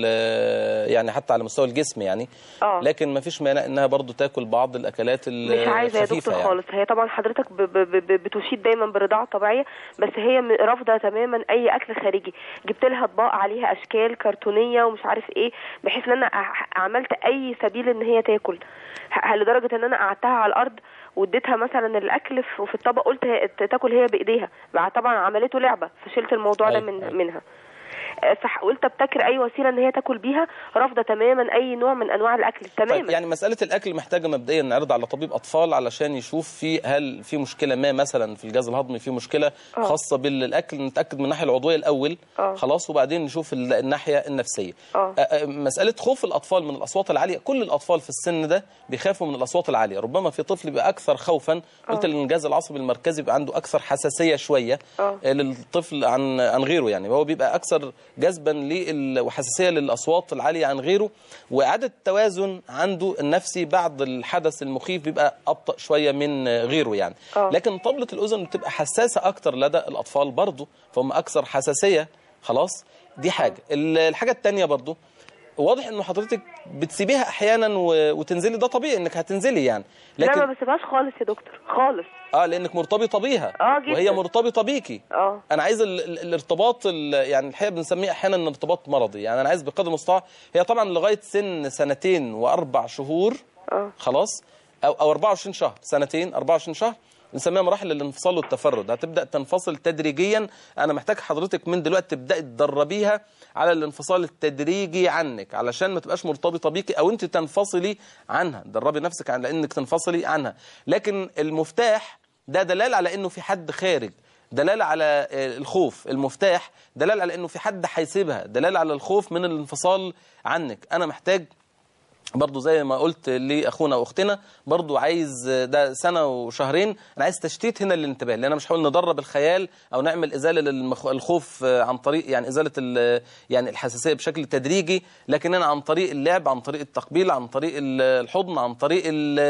يعني حتى على مستوى الجسم يعني. لكن ما فيش مانع انها برضو تاكل بعض الاكلات الخفيفه. مش عايزه يا دكتور يعني. خالص. هي طبعا حضرتك بتشيد دايما بالرضاعه الطبيعيه، بس هي رافضه تماما اي اكل خارجي. جبت لها اطباق عليها اشكال كرتونيه ومش عارف ايه، بحيث ان انا عملت اي سبيل ان هي تاكل، لدرجه ان انا قعدتها على الارض واديتها مثلا الاكل في الطبق، قلت تاكل هي بايديها. بعد طبعا عملته لعبه، فشلت الموضوع ده منها. فقلت ابتكر اي وسيله ان هي تاكل بيها، رافضه تماما اي نوع من انواع الاكل تماما. طيب يعني مساله الاكل محتاجه مبدئيا نعرض على طبيب اطفال علشان يشوف هل في مشكله ما مثلا في الجهاز الهضمي، في مشكله خاصه بالاكل، نتاكد من الناحيه العضويه الاول خلاص، وبعدين نشوف الناحيه النفسيه. مساله خوف الاطفال من الاصوات العاليه، كل الاطفال في السن ده بيخافوا من الاصوات العاليه. ربما في طفل يبقى اكثر خوفا، قلت ان الجهاز العصبي المركزي بيبقى عنده اكثر حساسيه شويه للطفل عن غيره، يعني هو بيبقى اكثر جذبا وحساسيه للاصوات العاليه عن غيره، واعاده التوازن عنده النفسي بعد الحدث المخيف بيبقى ابطا شويه من غيره يعني. لكن طبله الاذن بتبقى حساسه اكتر لدى الاطفال برضه، فهم اكثر حساسيه. خلاص دي حاجه. الحاجه الثانيه برضه واضح انه حضرتك بتسيبيها احيانا وتنزلي، ده طبيعي انك هتنزلي يعني، لكن لا ما بسيبهاش خالص يا دكتور خالص. لانك مرتبطه بيها جدا. وهي مرتبطه بيكي. انا عايز الارتباط يعني الحقيقه بنسميه احيانا ارتباط مرضي، يعني انا عايز بقدر المستطاع هي طبعا لغايه سن 2 و4 شهور خلاص، او 24 شهر، 2 24 شهر بنسميها مراحل الانفصال والتفرد. هتبدا تنفصل تدريجيا. انا محتاج حضرتك من دلوقتي تبداي تدربيها على الانفصال التدريجي عنك، علشان ما تبقاش مرتبطه بيكي او انت تنفصلي عنها. دربي نفسك على انك تنفصلي عنها. لكن المفتاح ده دلالة على انه في حد خارج، دلالة على الخوف. المفتاح دلالة على انه في حد هيسيبها، دلالة على الخوف من الانفصال عنك. انا محتاج برضو زي ما قلت لاخونا واختنا، برضو عايز ده 1 وشهرين، انا عايز تشتيت هنا للانتباه، لان انا مش هقول ندرب الخيال او نعمل ازاله للخوف عن طريق يعني ازاله يعني الحساسيه بشكل تدريجي، لكن انا عن طريق اللعب، عن طريق التقبيل، عن طريق الحضن، عن طريق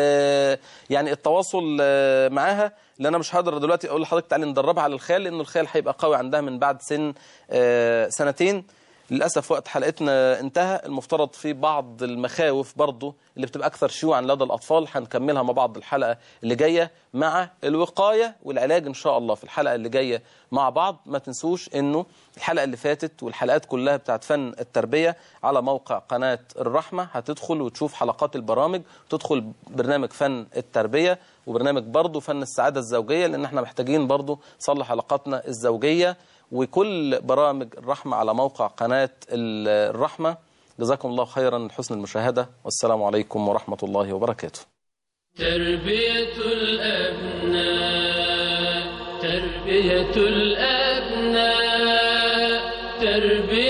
يعني التواصل معاها. لان انا مش هقدر دلوقتي اقول لحضرتك تعالي ندربها على الخيال، لانه الخيال هيبقى قوي عندها من بعد سن 2 سنين. للأسف وقت حلقتنا انتهى. المفترض في بعض المخاوف برضو اللي بتبقى أكثر شيوعا لدى الأطفال هنكملها مع بعض الحلقة اللي جاية مع الوقاية والعلاج إن شاء الله في الحلقة اللي جاية مع بعض. ما تنسوش إنه الحلقة اللي فاتت والحلقات كلها بتاعت فن التربية على موقع قناة الرحمة، هتدخل وتشوف حلقات البرامج، تدخل برنامج فن التربية وبرنامج برضو فن السعادة الزوجية، لأن احنا محتاجين برضو نصلح علاقاتنا الزوجية، وكل برامج الرحمة على موقع قناة الرحمة. جزاكم الله خيرا حسن المشاهدة، والسلام عليكم ورحمة الله وبركاته. تربية الأبناء تربية الأبناء تربية